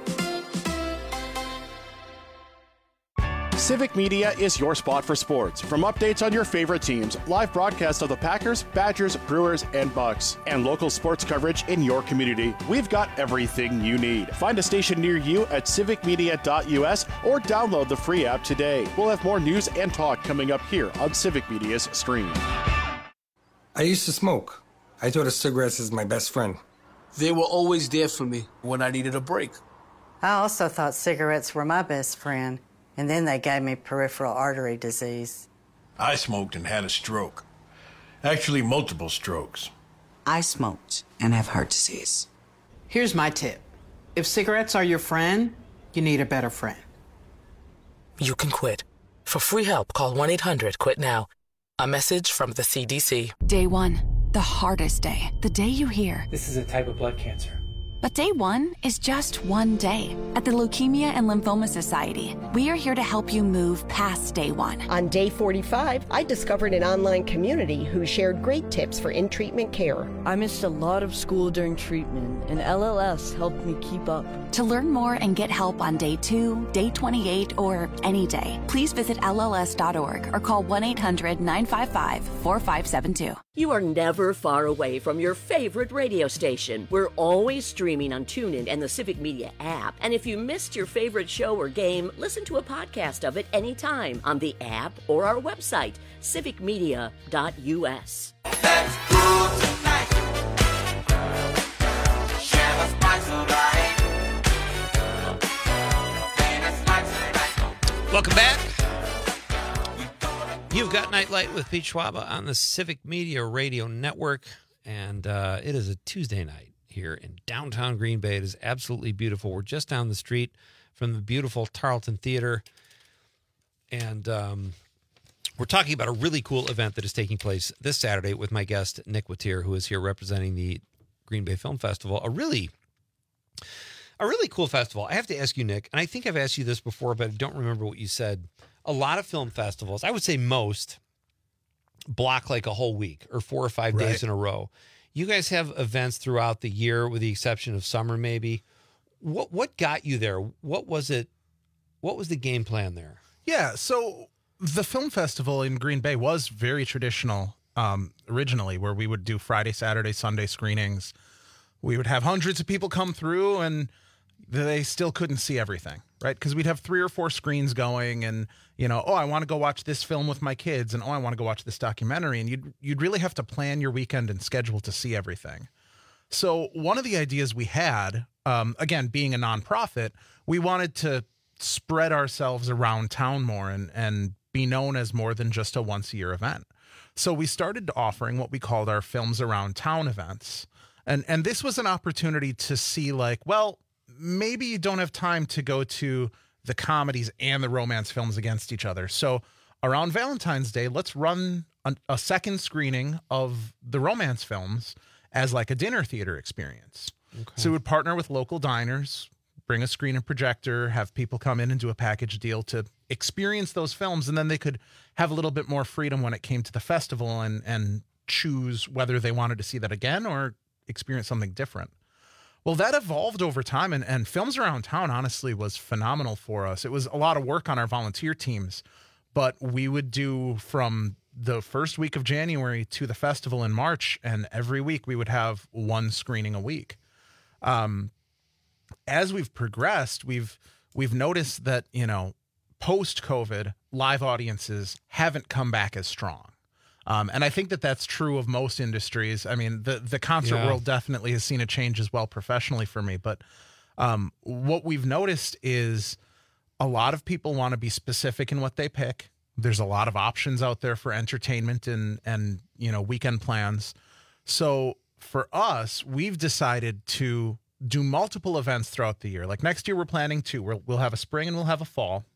Civic Media is your spot for sports. From updates on your favorite teams, live broadcasts of the Packers, Badgers, Brewers, and Bucks, and local sports coverage in your community, we've got everything you need. Find a station near you at civicmedia.us or download the free app today. We'll have more news and talk coming up here on Civic Media's stream. I used to smoke. I thought of cigarettes as my best friend. They were always there for me when I needed a break. I also thought cigarettes were my best friend. And then they gave me peripheral artery disease. I smoked and had a stroke. Actually, multiple strokes. I smoked and have heart disease. Here's my tip. If cigarettes are your friend, you need a better friend. You can quit. For free help, call one eight hundred quit now. A message from the C D C. Day one, the hardest day. The day you hear, this is a type of blood cancer. But day one is just one day. At the Leukemia and Lymphoma Society, we are here to help you move past day one. On day forty-five, I discovered an online community who shared great tips for in-treatment care. I missed a lot of school during treatment, and L L S helped me keep up. To learn more and get help on day two, day twenty-eight, or any day, please visit L L S dot org or call one eight hundred nine five five four five seven two. You are never far away from your favorite radio station. We're always streaming on TuneIn and the Civic Media app. And if you missed your favorite show or game, listen to a podcast of it anytime on the app or our website, civic media dot u s. Let's go tonight. Share the spice of life. Welcome back. You've got Nightlight with Pete Schwaba on the Civic Media Radio Network, and uh, it is a Tuesday night here in downtown Green Bay. It is absolutely beautiful. We're just down the street from the beautiful Tarleton Theater, and um, we're talking about a really cool event that is taking place this Saturday with my guest, Nick Watier, who is here representing the Green Bay Film Festival, a really... A really cool festival. I have to ask you, Nick, and I think I've asked you this before, but I don't remember what you said. A lot of film festivals, I would say most, block like a whole week or four or five Right. days in a row. You guys have events throughout the year, with the exception of summer, maybe. What what got you there? What was it? What was the game plan there? Yeah, so the film festival in Green Bay was very traditional um, originally, where we would do Friday, Saturday, Sunday screenings. We would have hundreds of people come through, and they still couldn't see everything, right? Because we'd have three or four screens going, and, you know, oh, I want to go watch this film with my kids, and oh, I want to go watch this documentary, and you'd you'd really have to plan your weekend and schedule to see everything. So one of the ideas we had, um, again, being a nonprofit, we wanted to spread ourselves around town more and and be known as more than just a once-a-year event. So we started offering what we called our Films Around Town events. And and this was an opportunity to see, like, well, maybe you don't have time to go to the comedies and the romance films against each other. So around Valentine's Day, let's run a, a second screening of the romance films as like a dinner theater experience. Okay. So we would partner with local diners, bring a screen and projector, have people come in and do a package deal to experience those films, and then they could have a little bit more freedom when it came to the festival and and choose whether they wanted to see that again or experience something different. Well, that evolved over time, and, and Films Around Town, honestly, was phenomenal for us. It was a lot of work on our volunteer teams, but we would do from the first week of January to the festival in March, and every week we would have one screening a week. Um, as we've progressed, we've we've noticed that, you know, post-COVID, live audiences haven't come back as strong. Um, and I think that that's true of most industries. I mean, the, the concert Yeah. world definitely has seen a change as well professionally for me. But um, what we've noticed is a lot of people want to be specific in what they pick. There's a lot of options out there for entertainment and, and you know, weekend plans. So for us, we've decided to do multiple events throughout the year. Like next year, we're planning two. We'll, we'll have a spring and we'll have a fall.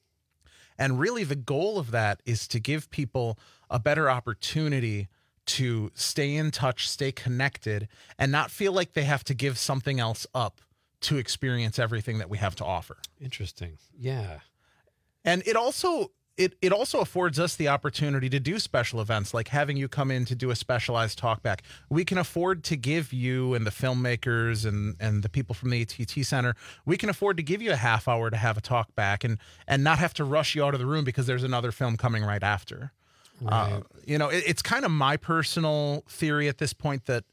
And really the goal of that is to give people a better opportunity to stay in touch, stay connected, and not feel like they have to give something else up to experience everything that we have to offer. Interesting. Yeah. And it also it it also affords us the opportunity to do special events, like having you come in to do a specialized talkback. We can afford to give you and the filmmakers and, and the people from the A T T Center, we can afford to give you a half hour to have a talkback and and not have to rush you out of the room because there's another film coming right after. Right. Uh, you know, it, it's kind of my personal theory at this point that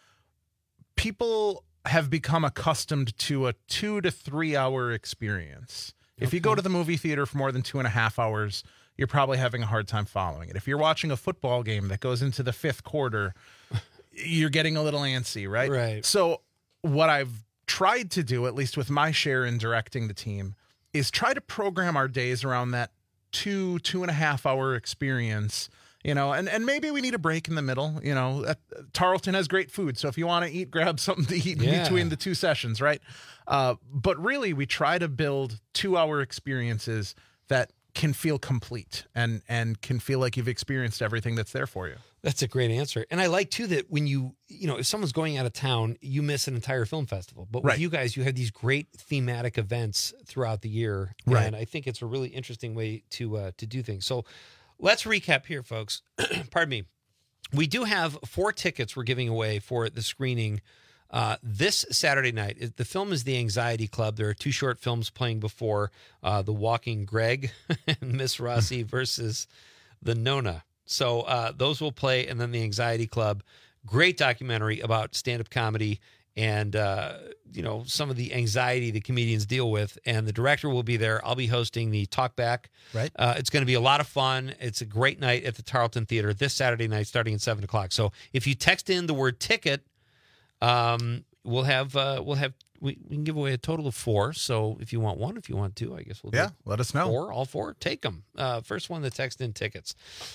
people have become accustomed to a two to three hour experience. If you go to the movie theater for more than two and a half hours, you're probably having a hard time following it. If you're watching a football game that goes into the fifth quarter, you're getting a little antsy, right? Right. So what I've tried to do, at least with my share in directing the team, is try to program our days around that two, two and a half hour experience. You know, and, and maybe we need a break in the middle. You know, uh, Tarleton has great food. So if you want to eat, grab something to eat Yeah. in between the two sessions, right? Uh, but really, we try to build two-hour experiences that can feel complete and and can feel like you've experienced everything that's there for you. That's a great answer. And I like, too, that when you, you know, if someone's going out of town, you miss an entire film festival. But with Right. you guys, you have these great thematic events throughout the year. Right. And I think it's a really interesting way to uh, to do things. So let's recap here, folks. Pardon me. We do have four tickets we're giving away for the screening uh, this Saturday night. The film is The Anxiety Club. There are two short films playing before uh, The Walking Greg and Miss Rossi versus the Nona. So uh, those will play, and then The Anxiety Club. Great documentary about stand-up comedy and, uh, you know, some of the anxiety that comedians deal with. And the director will be there. I'll be hosting the Talk Back. Right. Uh, it's going to be a lot of fun. It's a great night at the Tarleton Theater this Saturday night starting at seven o'clock. So if you text in the word ticket, um, we'll have, uh, we'll have, we, we can give away a total of four. So if you want one, if you want two, I guess we'll do Yeah, let us know. Four, all four, take them. Uh, first one that text in tickets.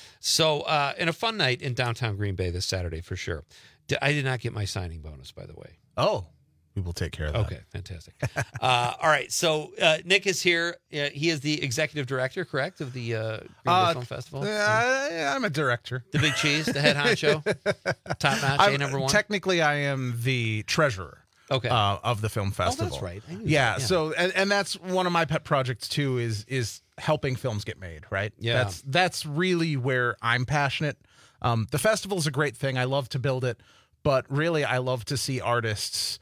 So, uh, and a fun night in downtown Green Bay this Saturday for sure. D- I did not get my signing bonus, by the way. Oh, we will take care of that. Okay, fantastic. uh, all right, so uh, Nick is here. Uh, he is the executive director, correct, of the uh, Green Bay Uh, Film Festival? Uh, I'm a director. The big cheese, the head honcho, top notch, A I'm- number one. Technically, I am the treasurer. Okay. Uh, of the film festival. that's right. I knew Yeah, that, yeah. So and, and that's one of my pet projects too. Is is helping films get made. Right. Yeah. That's that's really where I'm passionate. Um, the festival is a great thing. I love to build it, but really, I love to see artists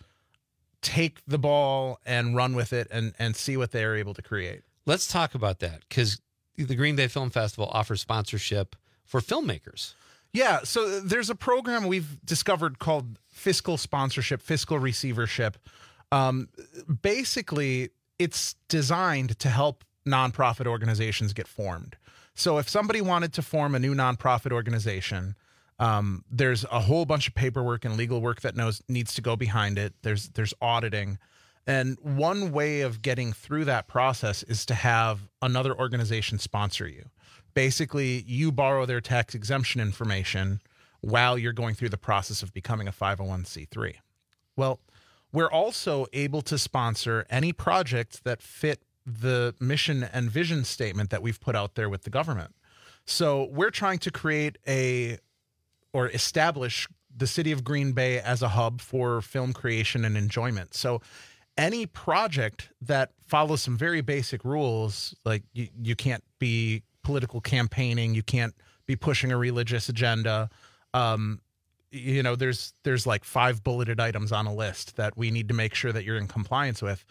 take the ball and run with it and and see what they're able to create. Let's talk about that because the Green Bay Film Festival offers sponsorship for filmmakers. Yeah, so there's a program we've discovered called fiscal sponsorship, fiscal receivership. Um, basically, it's designed to help nonprofit organizations get formed. So if somebody wanted to form a new nonprofit organization, um, there's a whole bunch of paperwork and legal work that knows needs to go behind it. There's there's auditing. And one way of getting through that process is to have another organization sponsor you. Basically, you borrow their tax exemption information while you're going through the process of becoming a five oh one c three. Well, we're also able to sponsor any project that fit the mission and vision statement that we've put out there with the government. So we're trying to create a or establish the city of Green Bay as a hub for film creation and enjoyment. So any project that follows some very basic rules, like you, you can't be political campaigning, you can't be pushing a religious agenda. Um, you know, there's there's like five bulleted items on a list that we need to make sure that you're in compliance with.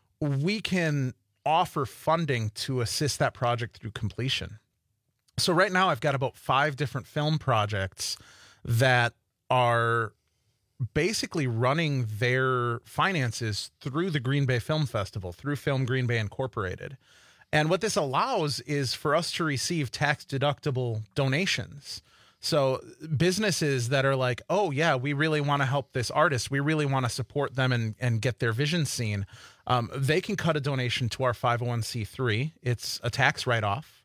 We can offer funding to assist that project through completion. So right now I've got about five different film projects that are basically running their finances through the Green Bay Film Festival, through Film Green Bay Incorporated. And what this allows is for us to receive tax-deductible donations. So businesses that are like, oh, yeah, we really want to help this artist. We really want to support them and, and get their vision seen. Um, they can cut a donation to our five oh one c three. It's a tax write-off.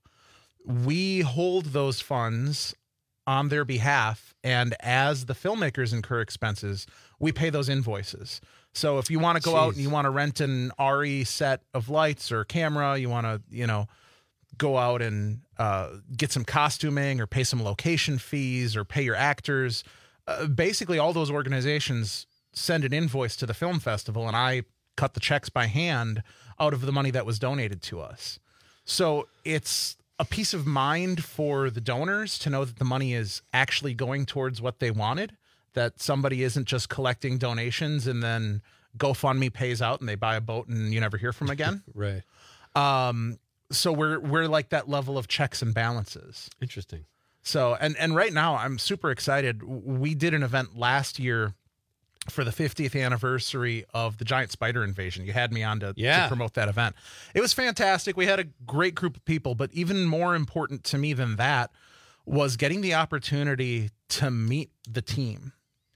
We hold those funds on their behalf, and as the filmmakers incur expenses, we pay those invoices. So if you want to go Jeez. out and you want to rent an R E set of lights or camera, you want to, you know, go out and uh, get some costuming or pay some location fees or pay your actors. Uh, basically, all those organizations send an invoice to the film festival, and I cut the checks by hand out of the money that was donated to us. So it's a peace of mind for the donors to know that the money is actually going towards what they wanted, that somebody isn't just collecting donations and then GoFundMe pays out and they buy a boat and you never hear from them again. Right. Um, so we're we're like that level of checks and balances. Interesting. So and and right now I'm super excited. We did an event last year for the fiftieth anniversary of the giant spider invasion. You had me on to, Yeah. to promote that event. It was fantastic. We had a great group of people, but even more important to me than that was getting the opportunity to meet the team.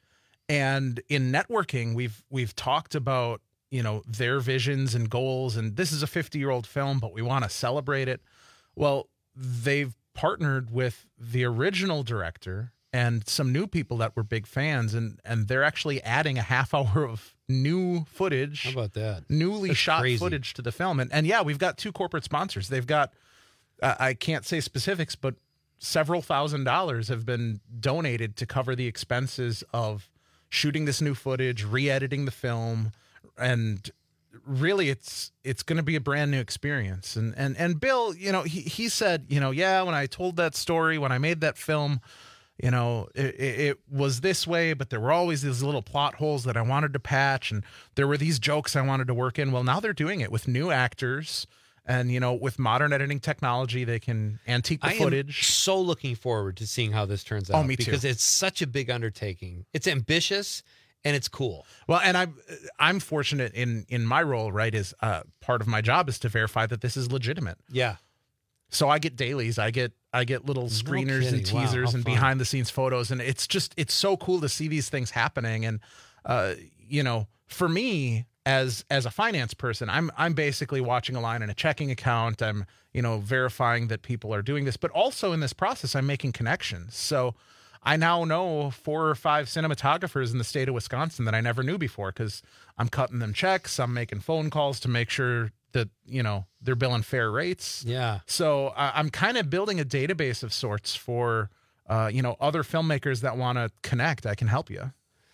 And in networking, we've we've talked about, you know, their visions and goals, and this is a fifty-year-old film, but we want to celebrate it. Well, they've partnered with the original director and some new people that were big fans, and and they're actually adding a half hour of new footage. How about that? Newly That's shot crazy. footage to the film. And and yeah, we've got two corporate sponsors. They've got uh, I can't say specifics, but several thousand dollars have been donated to cover the expenses of shooting this new footage, re-editing the film, and really it's it's going to be a brand new experience. And and and Bill, you know, he he said, you know, yeah, when I told that story, when I made that film, you know, it, it was this way, but there were always these little plot holes that I wanted to patch, and there were these jokes I wanted to work in. Well, now they're doing it with new actors. And, you know, with modern editing technology, they can antique the I footage. am so looking forward to seeing how this turns out. Oh, me too. Because it's such a big undertaking. It's ambitious and it's cool. Well, and I'm I'm fortunate in in my role, right, is uh, part of my job is to verify that this is legitimate. Yeah. So I get dailies, I get I get little screeners kidding. and teasers Wow, how and fun. behind the scenes photos, and it's just it's so cool to see these things happening. And uh, you know, for me, as as a finance person, I'm I'm basically watching a line in a checking account. I'm, you know, verifying that people are doing this, but also in this process, I'm making connections. So I now know four or five cinematographers in the state of Wisconsin that I never knew before, because I'm cutting them checks. I'm making phone calls to make sure that, you know, they're billing fair rates. Yeah. So uh, I'm kind of building a database of sorts for, uh, you know, other filmmakers that want to connect. I can help you.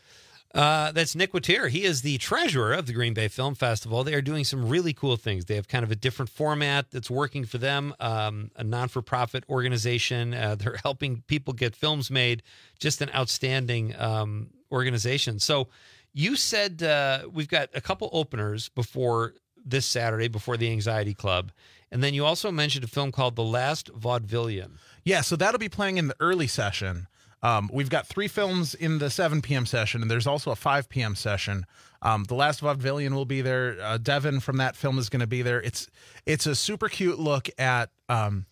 Uh, that's Nick Witter. He is the treasurer of the Green Bay Film Festival. They are doing some really cool things. They have kind of a different format that's working for them, um, a non-for-profit organization. Uh, they're helping people get films made. Just an outstanding um, organization. So you said uh, we've got a couple openers before this Saturday, before the Anxiety Club. And then you also mentioned a film called The Last Vaudevillian. Yeah, so that'll be playing in the early session. Um, we've got three films in the seven p.m. session, and there's also a five p.m. session. Um, The Last Vaudevillian will be there. Uh, Devin from that film is going to be there. It's it's a super cute look at. Um,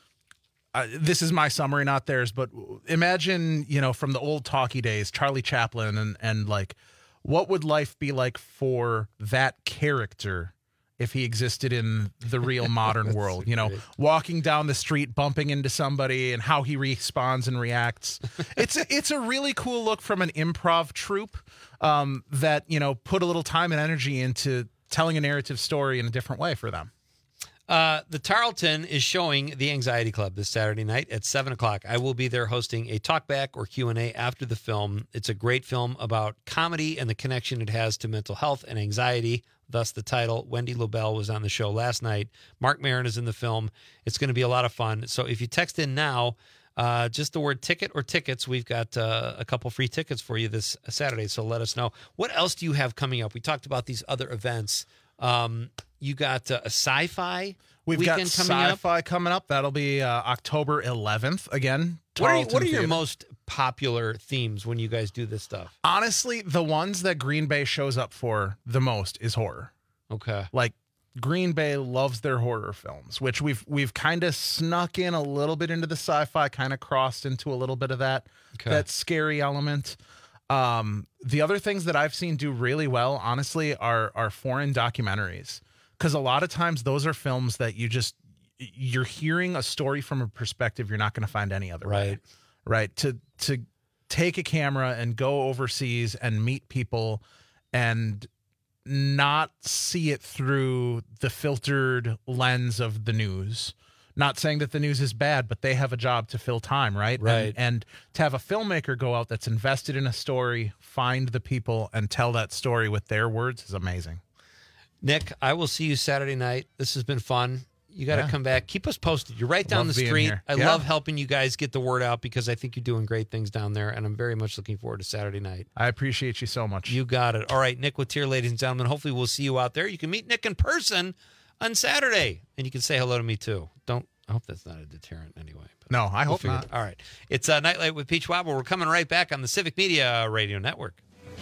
uh, this is my summary, not theirs, but imagine, you know, from the old talkie days, Charlie Chaplin, and and like, what would life be like for that character if he existed in the real modern world, you know, great. walking down the street, bumping into somebody, and how he responds and reacts. It's a, it's a really cool look from an improv troupe um, that, you know, put a little time and energy into telling a narrative story in a different way for them. Uh, the Tarleton is showing The Anxiety Club this Saturday night at seven o'clock. I will be there hosting a talkback or Q and A after the film. It's a great film about comedy and the connection it has to mental health and anxiety, thus the title. Wendy Lobel was on the show last night. Mark Maron is in the film. It's going to be a lot of fun. So if you text in now, uh, just the word ticket or tickets, we've got uh, a couple free tickets for you this Saturday, so let us know. What else do you have coming up? We talked about these other events. Um, you got uh, a sci-fi We've weekend got coming sci-fi up. coming up. That'll be uh, October eleventh. Again, What are, you, Tarleton what are your Theater. most popular themes when you guys do this stuff? Honestly, the ones that Green Bay shows up for the most is horror. Okay. Like, Green Bay loves their horror films, which we've we've kind of snuck in a little bit into the sci-fi, kind of crossed into a little bit of that Okay. that scary element. Um, the other things that I've seen do really well, honestly, are are foreign documentaries, because a lot of times those are films that you just you're hearing a story from a perspective you're not going to find any other way. Right. Right. To to take a camera and go overseas and meet people and not see it through the filtered lens of the news. Not saying that the news is bad, but they have a job to fill time, right? Right. And, and to have a filmmaker go out that's invested in a story, find the people, and tell that story with their words is amazing. Nick, I will see you Saturday night. This has been fun. You got to Yeah. come back. Keep us posted. You're right down Love the being street. here. I Yeah. love helping you guys get the word out because I think you're doing great things down there, and I'm very much looking forward to Saturday night. I appreciate you so much. You got it. All right, Nick Witter, ladies and gentlemen. Hopefully we'll see you out there. You can meet Nick in person on Saturday, and you can say hello to me too. Don't. I hope that's not a deterrent anyway. But No, I we'll hope figure not. it- All right. It's uh, Nightlight with Peach Wobble. We're coming right back on the Civic Media Radio Network.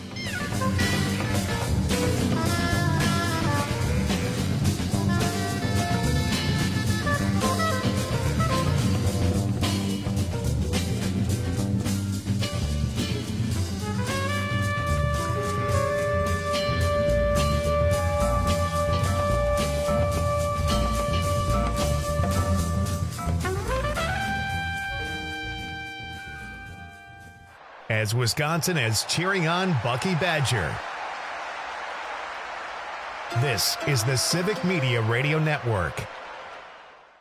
As Wisconsin is cheering on Bucky Badger. This is the Civic Media Radio Network.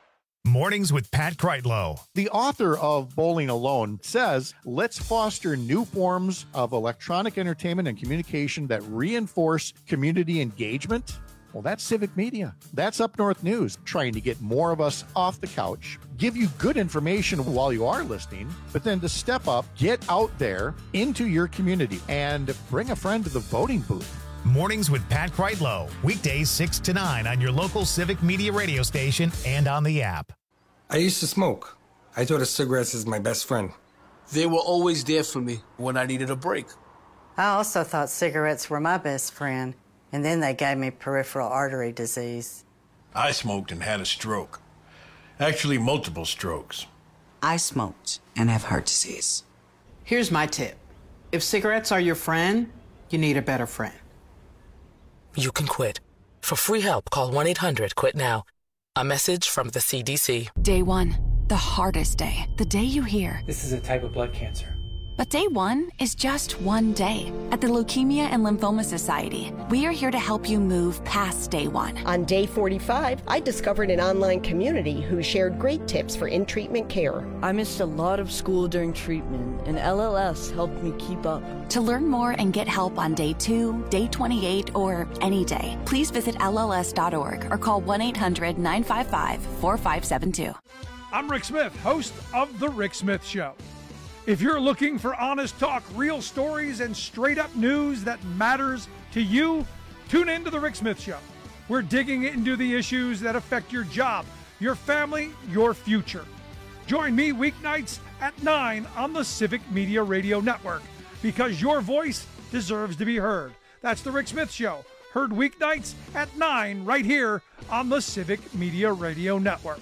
Mornings with Pat Kreitlow. The author of Bowling Alone says, let's foster new forms of electronic entertainment and communication that reinforce community engagement. Well, that's Civic Media. That's Up North News, trying to get more of us off the couch, give you good information while you are listening, but then to step up, get out there into your community and bring a friend to the voting booth. Mornings with Pat Kreitlow. Weekdays six to nine on your local Civic Media radio station and on the app. I used to smoke. I thought of cigarettes as my best friend. They were always there for me when I needed a break. I also thought cigarettes were my best friend, and then they gave me peripheral artery disease. I smoked and had a stroke. Actually, multiple strokes. I smoked and have heart disease. Here's my tip. If cigarettes are your friend, you need a better friend. You can quit. For free help, call one eight hundred quit now. A message from the C D C. Day one, the hardest day. The day you hear, this is a type of blood cancer. But day one is just one day. At the Leukemia and Lymphoma Society, we are here to help you move past day one. On day forty-five, I discovered an online community who shared great tips for in-treatment care. I missed a lot of school during treatment, and L L S helped me keep up. To learn more and get help on day two, day twenty-eight, or any day, please visit L L S dot org or call one eight hundred nine five five four five seven two. I'm Rick Smith, host of The Rick Smith Show. If you're looking for honest talk, real stories, and straight-up news that matters to you, tune in to The Rick Smith Show. We're digging into the issues that affect your job, your family, your future. Join me weeknights at nine on the Civic Media Radio Network, because your voice deserves to be heard. That's The Rick Smith Show, heard weeknights at nine right here on the Civic Media Radio Network.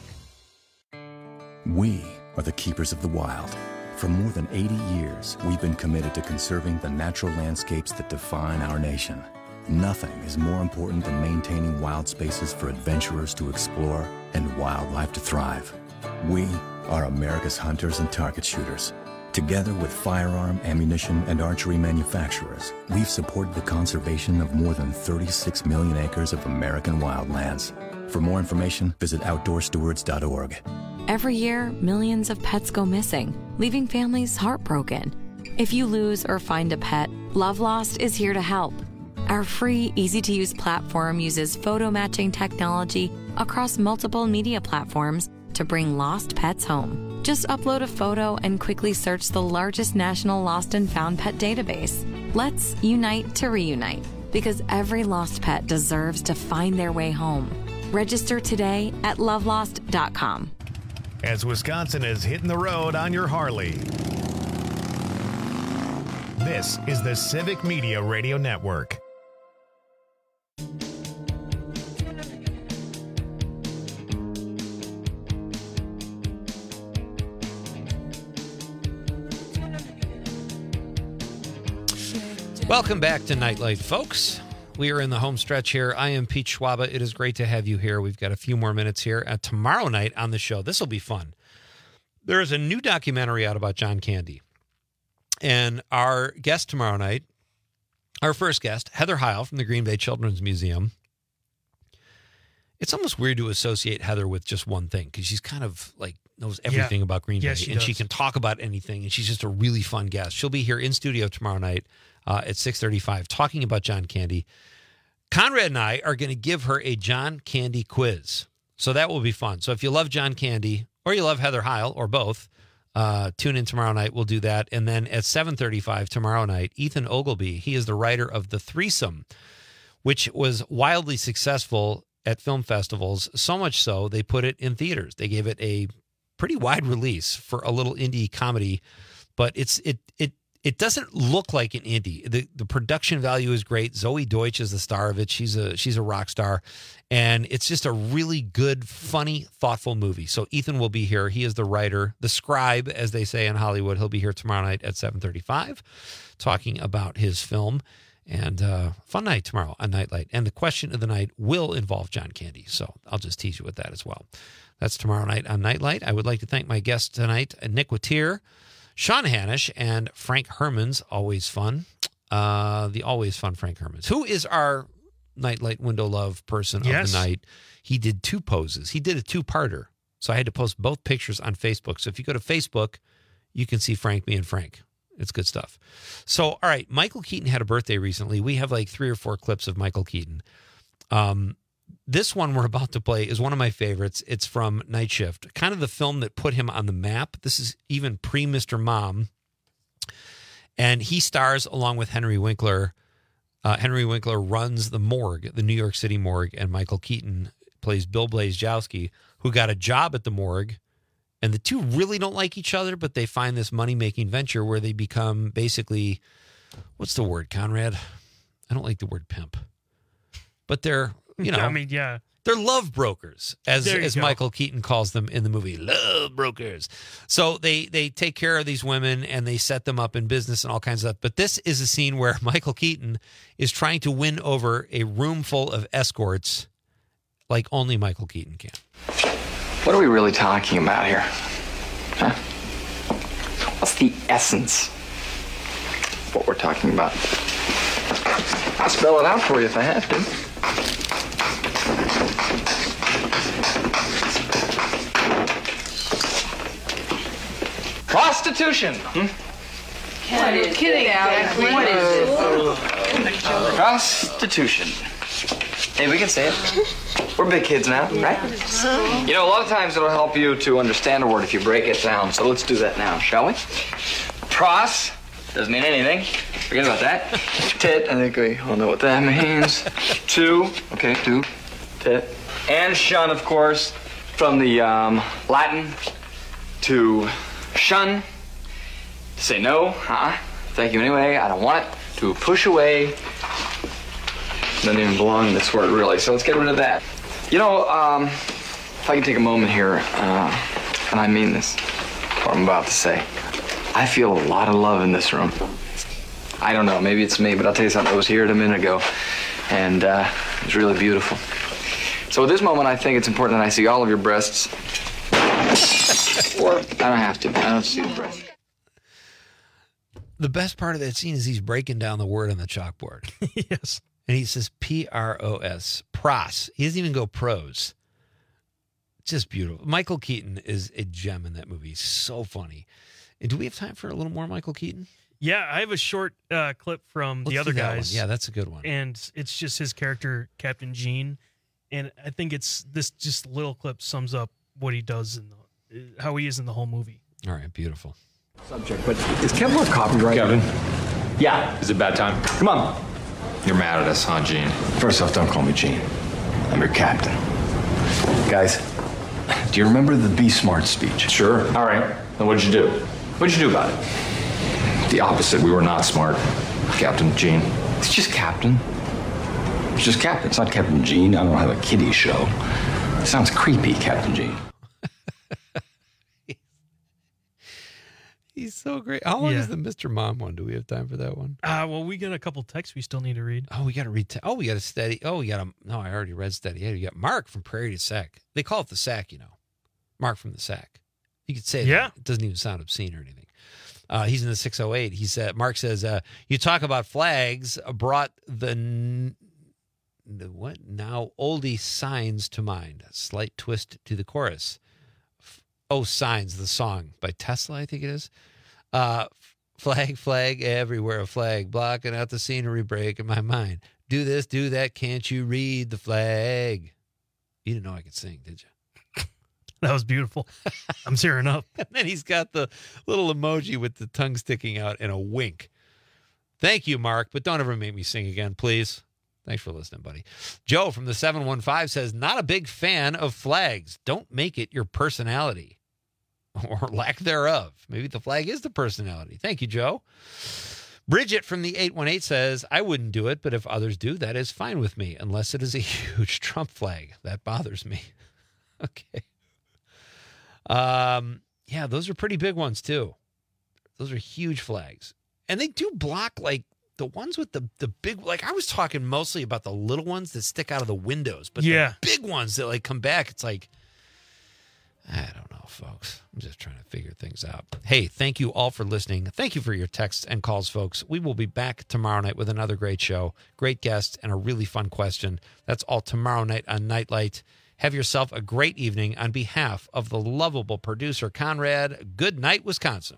We are the keepers of the wild. For more than eighty years, we've been committed to conserving the natural landscapes that define our nation. Nothing is more important than maintaining wild spaces for adventurers to explore and wildlife to thrive. We are America's hunters and target shooters. Together with firearm, ammunition, and archery manufacturers, we've supported the conservation of more than thirty-six million acres of American wildlands. For more information, visit outdoor stewards dot org. Every year, millions of pets go missing, leaving families heartbroken. If you lose or find a pet, Love Lost is here to help. Our free, easy-to-use platform uses photo matching technology across multiple media platforms to bring lost pets home. Just upload a photo and quickly search the largest national lost and found pet database. Let's unite to reunite, because every lost pet deserves to find their way home. Register today at love lost dot com. As Wisconsin is hitting the road on your Harley. This is the Civic Media Radio Network. Welcome back to Nightlight, folks. We are in the home stretch here. I am Pete Schwaba. It is great to have you here. We've got a few more minutes here. Uh, tomorrow night on the show, this will be fun. There is a new documentary out about John Candy. And our guest tomorrow night, our first guest, Heather Heil from the Green Bay Children's Museum. It's almost weird to associate Heather with just one thing, because she's kind of like knows everything yeah. about Green yeah, Bay. she and does. she can talk about anything. And she's just a really fun guest. She'll be here in studio tomorrow night uh, at six thirty-five talking about John Candy. Conrad and I are going to give her a John Candy quiz. So that will be fun. So if you love John Candy or you love Heather Heil or both, uh, tune in tomorrow night. We'll do that. And then at seven thirty-five tomorrow night, Ethan Ogilvy, he is the writer of The Threesome, which was wildly successful at film festivals. So much so, they put it in theaters. They gave it a pretty wide release for a little indie comedy, but it's it it It doesn't look like an indie. The the production value is great. Zoe Deutsch is the star of it. She's a she's a rock star. And it's just a really good, funny, thoughtful movie. So Ethan will be here. He is the writer, the scribe, as they say in Hollywood. He'll be here tomorrow night at seven thirty-five talking about his film. And uh, fun night tomorrow on Nightlight. And the question of the night will involve John Candy. So I'll just tease you with that as well. That's tomorrow night on Nightlight. I would like to thank my guests tonight, Nick Watier, Sean Hanish, and Frank Hermans. Always fun. Uh, the always fun Frank Hermans, who is our Nightlight Window Love person Yes. of the night. He did two poses. He did a two-parter So I had to post both pictures on Facebook. So if you go to Facebook, you can see Frank being Frank. It's good stuff. So, all right, Michael Keaton had a birthday recently. We have like three or four clips of Michael Keaton. Um, this one we're about to play is one of my favorites. It's from Night Shift, kind of the film that put him on the map. This is even pre-Mister Mom. And he stars along with Henry Winkler. Uh, Henry Winkler runs the morgue, the New York City morgue, and Michael Keaton plays Bill Blazejowski, who got a job at the morgue. And the two really don't like each other, but they find this money-making venture where they become basically, what's the word, Conrad? I don't like the word pimp. But they're, you know, I mean, yeah. They're love brokers, as as go. Michael Keaton calls them in the movie, love brokers. So they they take care of these women and they set them up in business and all kinds of stuff. But this is a scene where Michael Keaton is trying to win over a room full of escorts like only Michael Keaton can. What are we really talking about here? Huh? What's the essence of what we're talking about? I'll spell it out for you if I have to. Prostitution. Hmm? What is kidding exactly? What is this? Prostitution. Hey, we can say it. We're big kids now, right? You know, a lot of times it'll help you to understand a word if you break it down. So let's do that now, shall we? Pros doesn't mean anything. Forget about that. Tit, I think we all know what that means. Two, okay, two, tit. And shun, of course, from the um, Latin to shun, to say no, uh-uh, thank you anyway, I don't want it, to push away. Doesn't even belong in this word, really, so let's get rid of that. You know, um, if I can take a moment here, uh, and I mean this, what I'm about to say. I feel a lot of love in this room. I don't know, maybe it's me, but I'll tell you something. I was here a minute ago, and uh, it was really beautiful. So at this moment, I think it's important that I see all of your breasts. Or I don't have to. I don't see the breasts. The best part of that scene is he's breaking down the word on the chalkboard. Yes. And he says P R O S, pros. He doesn't even go pros. Just beautiful. Michael Keaton is a gem in that movie. So funny. And do we have time for a little more Michael Keaton? Yeah, I have a short uh, clip from Let's the other do that guys. one. Yeah, that's a good one. And it's just his character, Captain Gene. And I think it's this just little clip sums up what he does and how he is in the whole movie. All right, beautiful. Subject, but is Kevlar copyright? Kevin? Yeah. Is it bad time? Come on. You're mad at us, huh, Gene? First off, don't call me Gene. I'm your captain. Guys, do you remember the Be Smart speech? Sure. All right. Then what'd you do? What'd you do about it? The opposite. We were not smart, Captain Gene. It's just Captain. It's just Captain. It's not Captain Gene. I don't have a kiddie show. It sounds creepy, Captain Gene. He's so great. How long Yeah. is the Mister Mom one? Do we have time for that one? Uh, well, we got a couple texts we still need to read. Oh, we got to read. Te- oh, we got a steady. Oh, we got a. No, I already read steady. Yeah, you got Mark from Prairie to Sac. They call it the Sac, you know. Mark from the Sac. You could say Yeah. that. It doesn't even sound obscene or anything. Uh, he's in the six oh eight. He said, Mark says, uh, you talk about flags brought the, n- the what now oldie signs to mind. A slight twist to the chorus. F- oh, Signs, the song by Tesla, I think it is. Uh, flag, flag, everywhere a flag, blocking out the scenery, breaking my mind. Do this, do that, can't you read the flag? You didn't know I could sing, did you? That was beautiful. I'm tearing up. And then he's got the little emoji with the tongue sticking out and a wink. Thank you, Mark, but don't ever make me sing again, please. Thanks for listening, buddy. Joe from the seven one five says, not a big fan of flags. Don't make it your personality or lack thereof. Maybe the flag is the personality. Thank you, Joe. Bridget from the eight one eight says, I wouldn't do it, but if others do, that is fine with me, unless it is a huge Trump flag. That bothers me. Okay. Um, yeah, those are pretty big ones too. Those are huge flags. And they do block like the ones with the, the big, like I was talking mostly about the little ones that stick out of the windows, but Yeah. the big ones that like come back, it's like, I don't know, folks. I'm just trying to figure things out. Hey, thank you all for listening. Thank you for your texts and calls, folks. We will be back tomorrow night with another great show, great guests, and a really fun question. That's all tomorrow night on Nightlight. Have yourself a great evening. On behalf of the lovable producer, Conrad, good night, Wisconsin.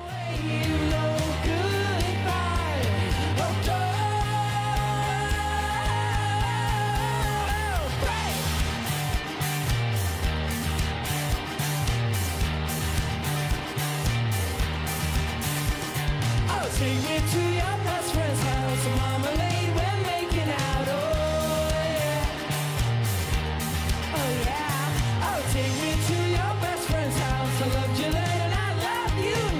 Take me to your best friend's house, marmalade, we're making out, oh yeah, oh yeah, oh take me to your best friend's house, I loved you then and I love you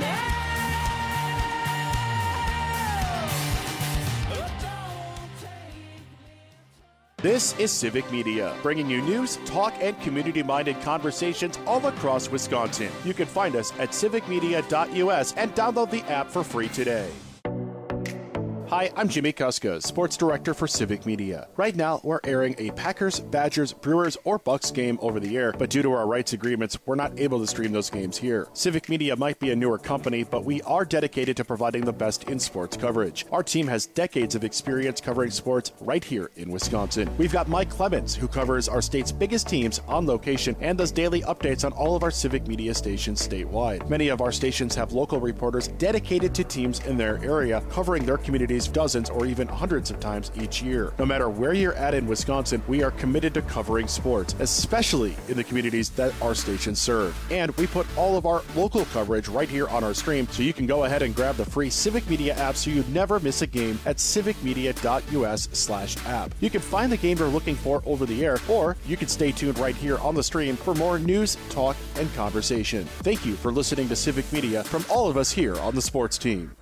now. This is Civic Media, bringing you news, talk, and community-minded conversations all across Wisconsin. You can find us at civic media dot U S and download the app for free today. Hi, I'm Jimmy Kuska, Sports Director for Civic Media. Right now, we're airing a Packers, Badgers, Brewers, or Bucks game over the air, but due to our rights agreements, we're not able to stream those games here. Civic Media might be a newer company, but we are dedicated to providing the best in sports coverage. Our team has decades of experience covering sports right here in Wisconsin. We've got Mike Clemens, who covers our state's biggest teams on location and does daily updates on all of our Civic Media stations statewide. Many of our stations have local reporters dedicated to teams in their area, covering their communities dozens or even hundreds of times each year. No matter where you're at in Wisconsin, we are committed to covering sports, especially in the communities that our stations serve. And we put all of our local coverage right here on our stream, so you can go ahead and grab the free Civic Media app so you never miss a game at civic media dot U S slash app. You can find the game you're looking for over the air, or you can stay tuned right here on the stream for more news, talk, and conversation. Thank you for listening to Civic Media from all of us here on the sports team.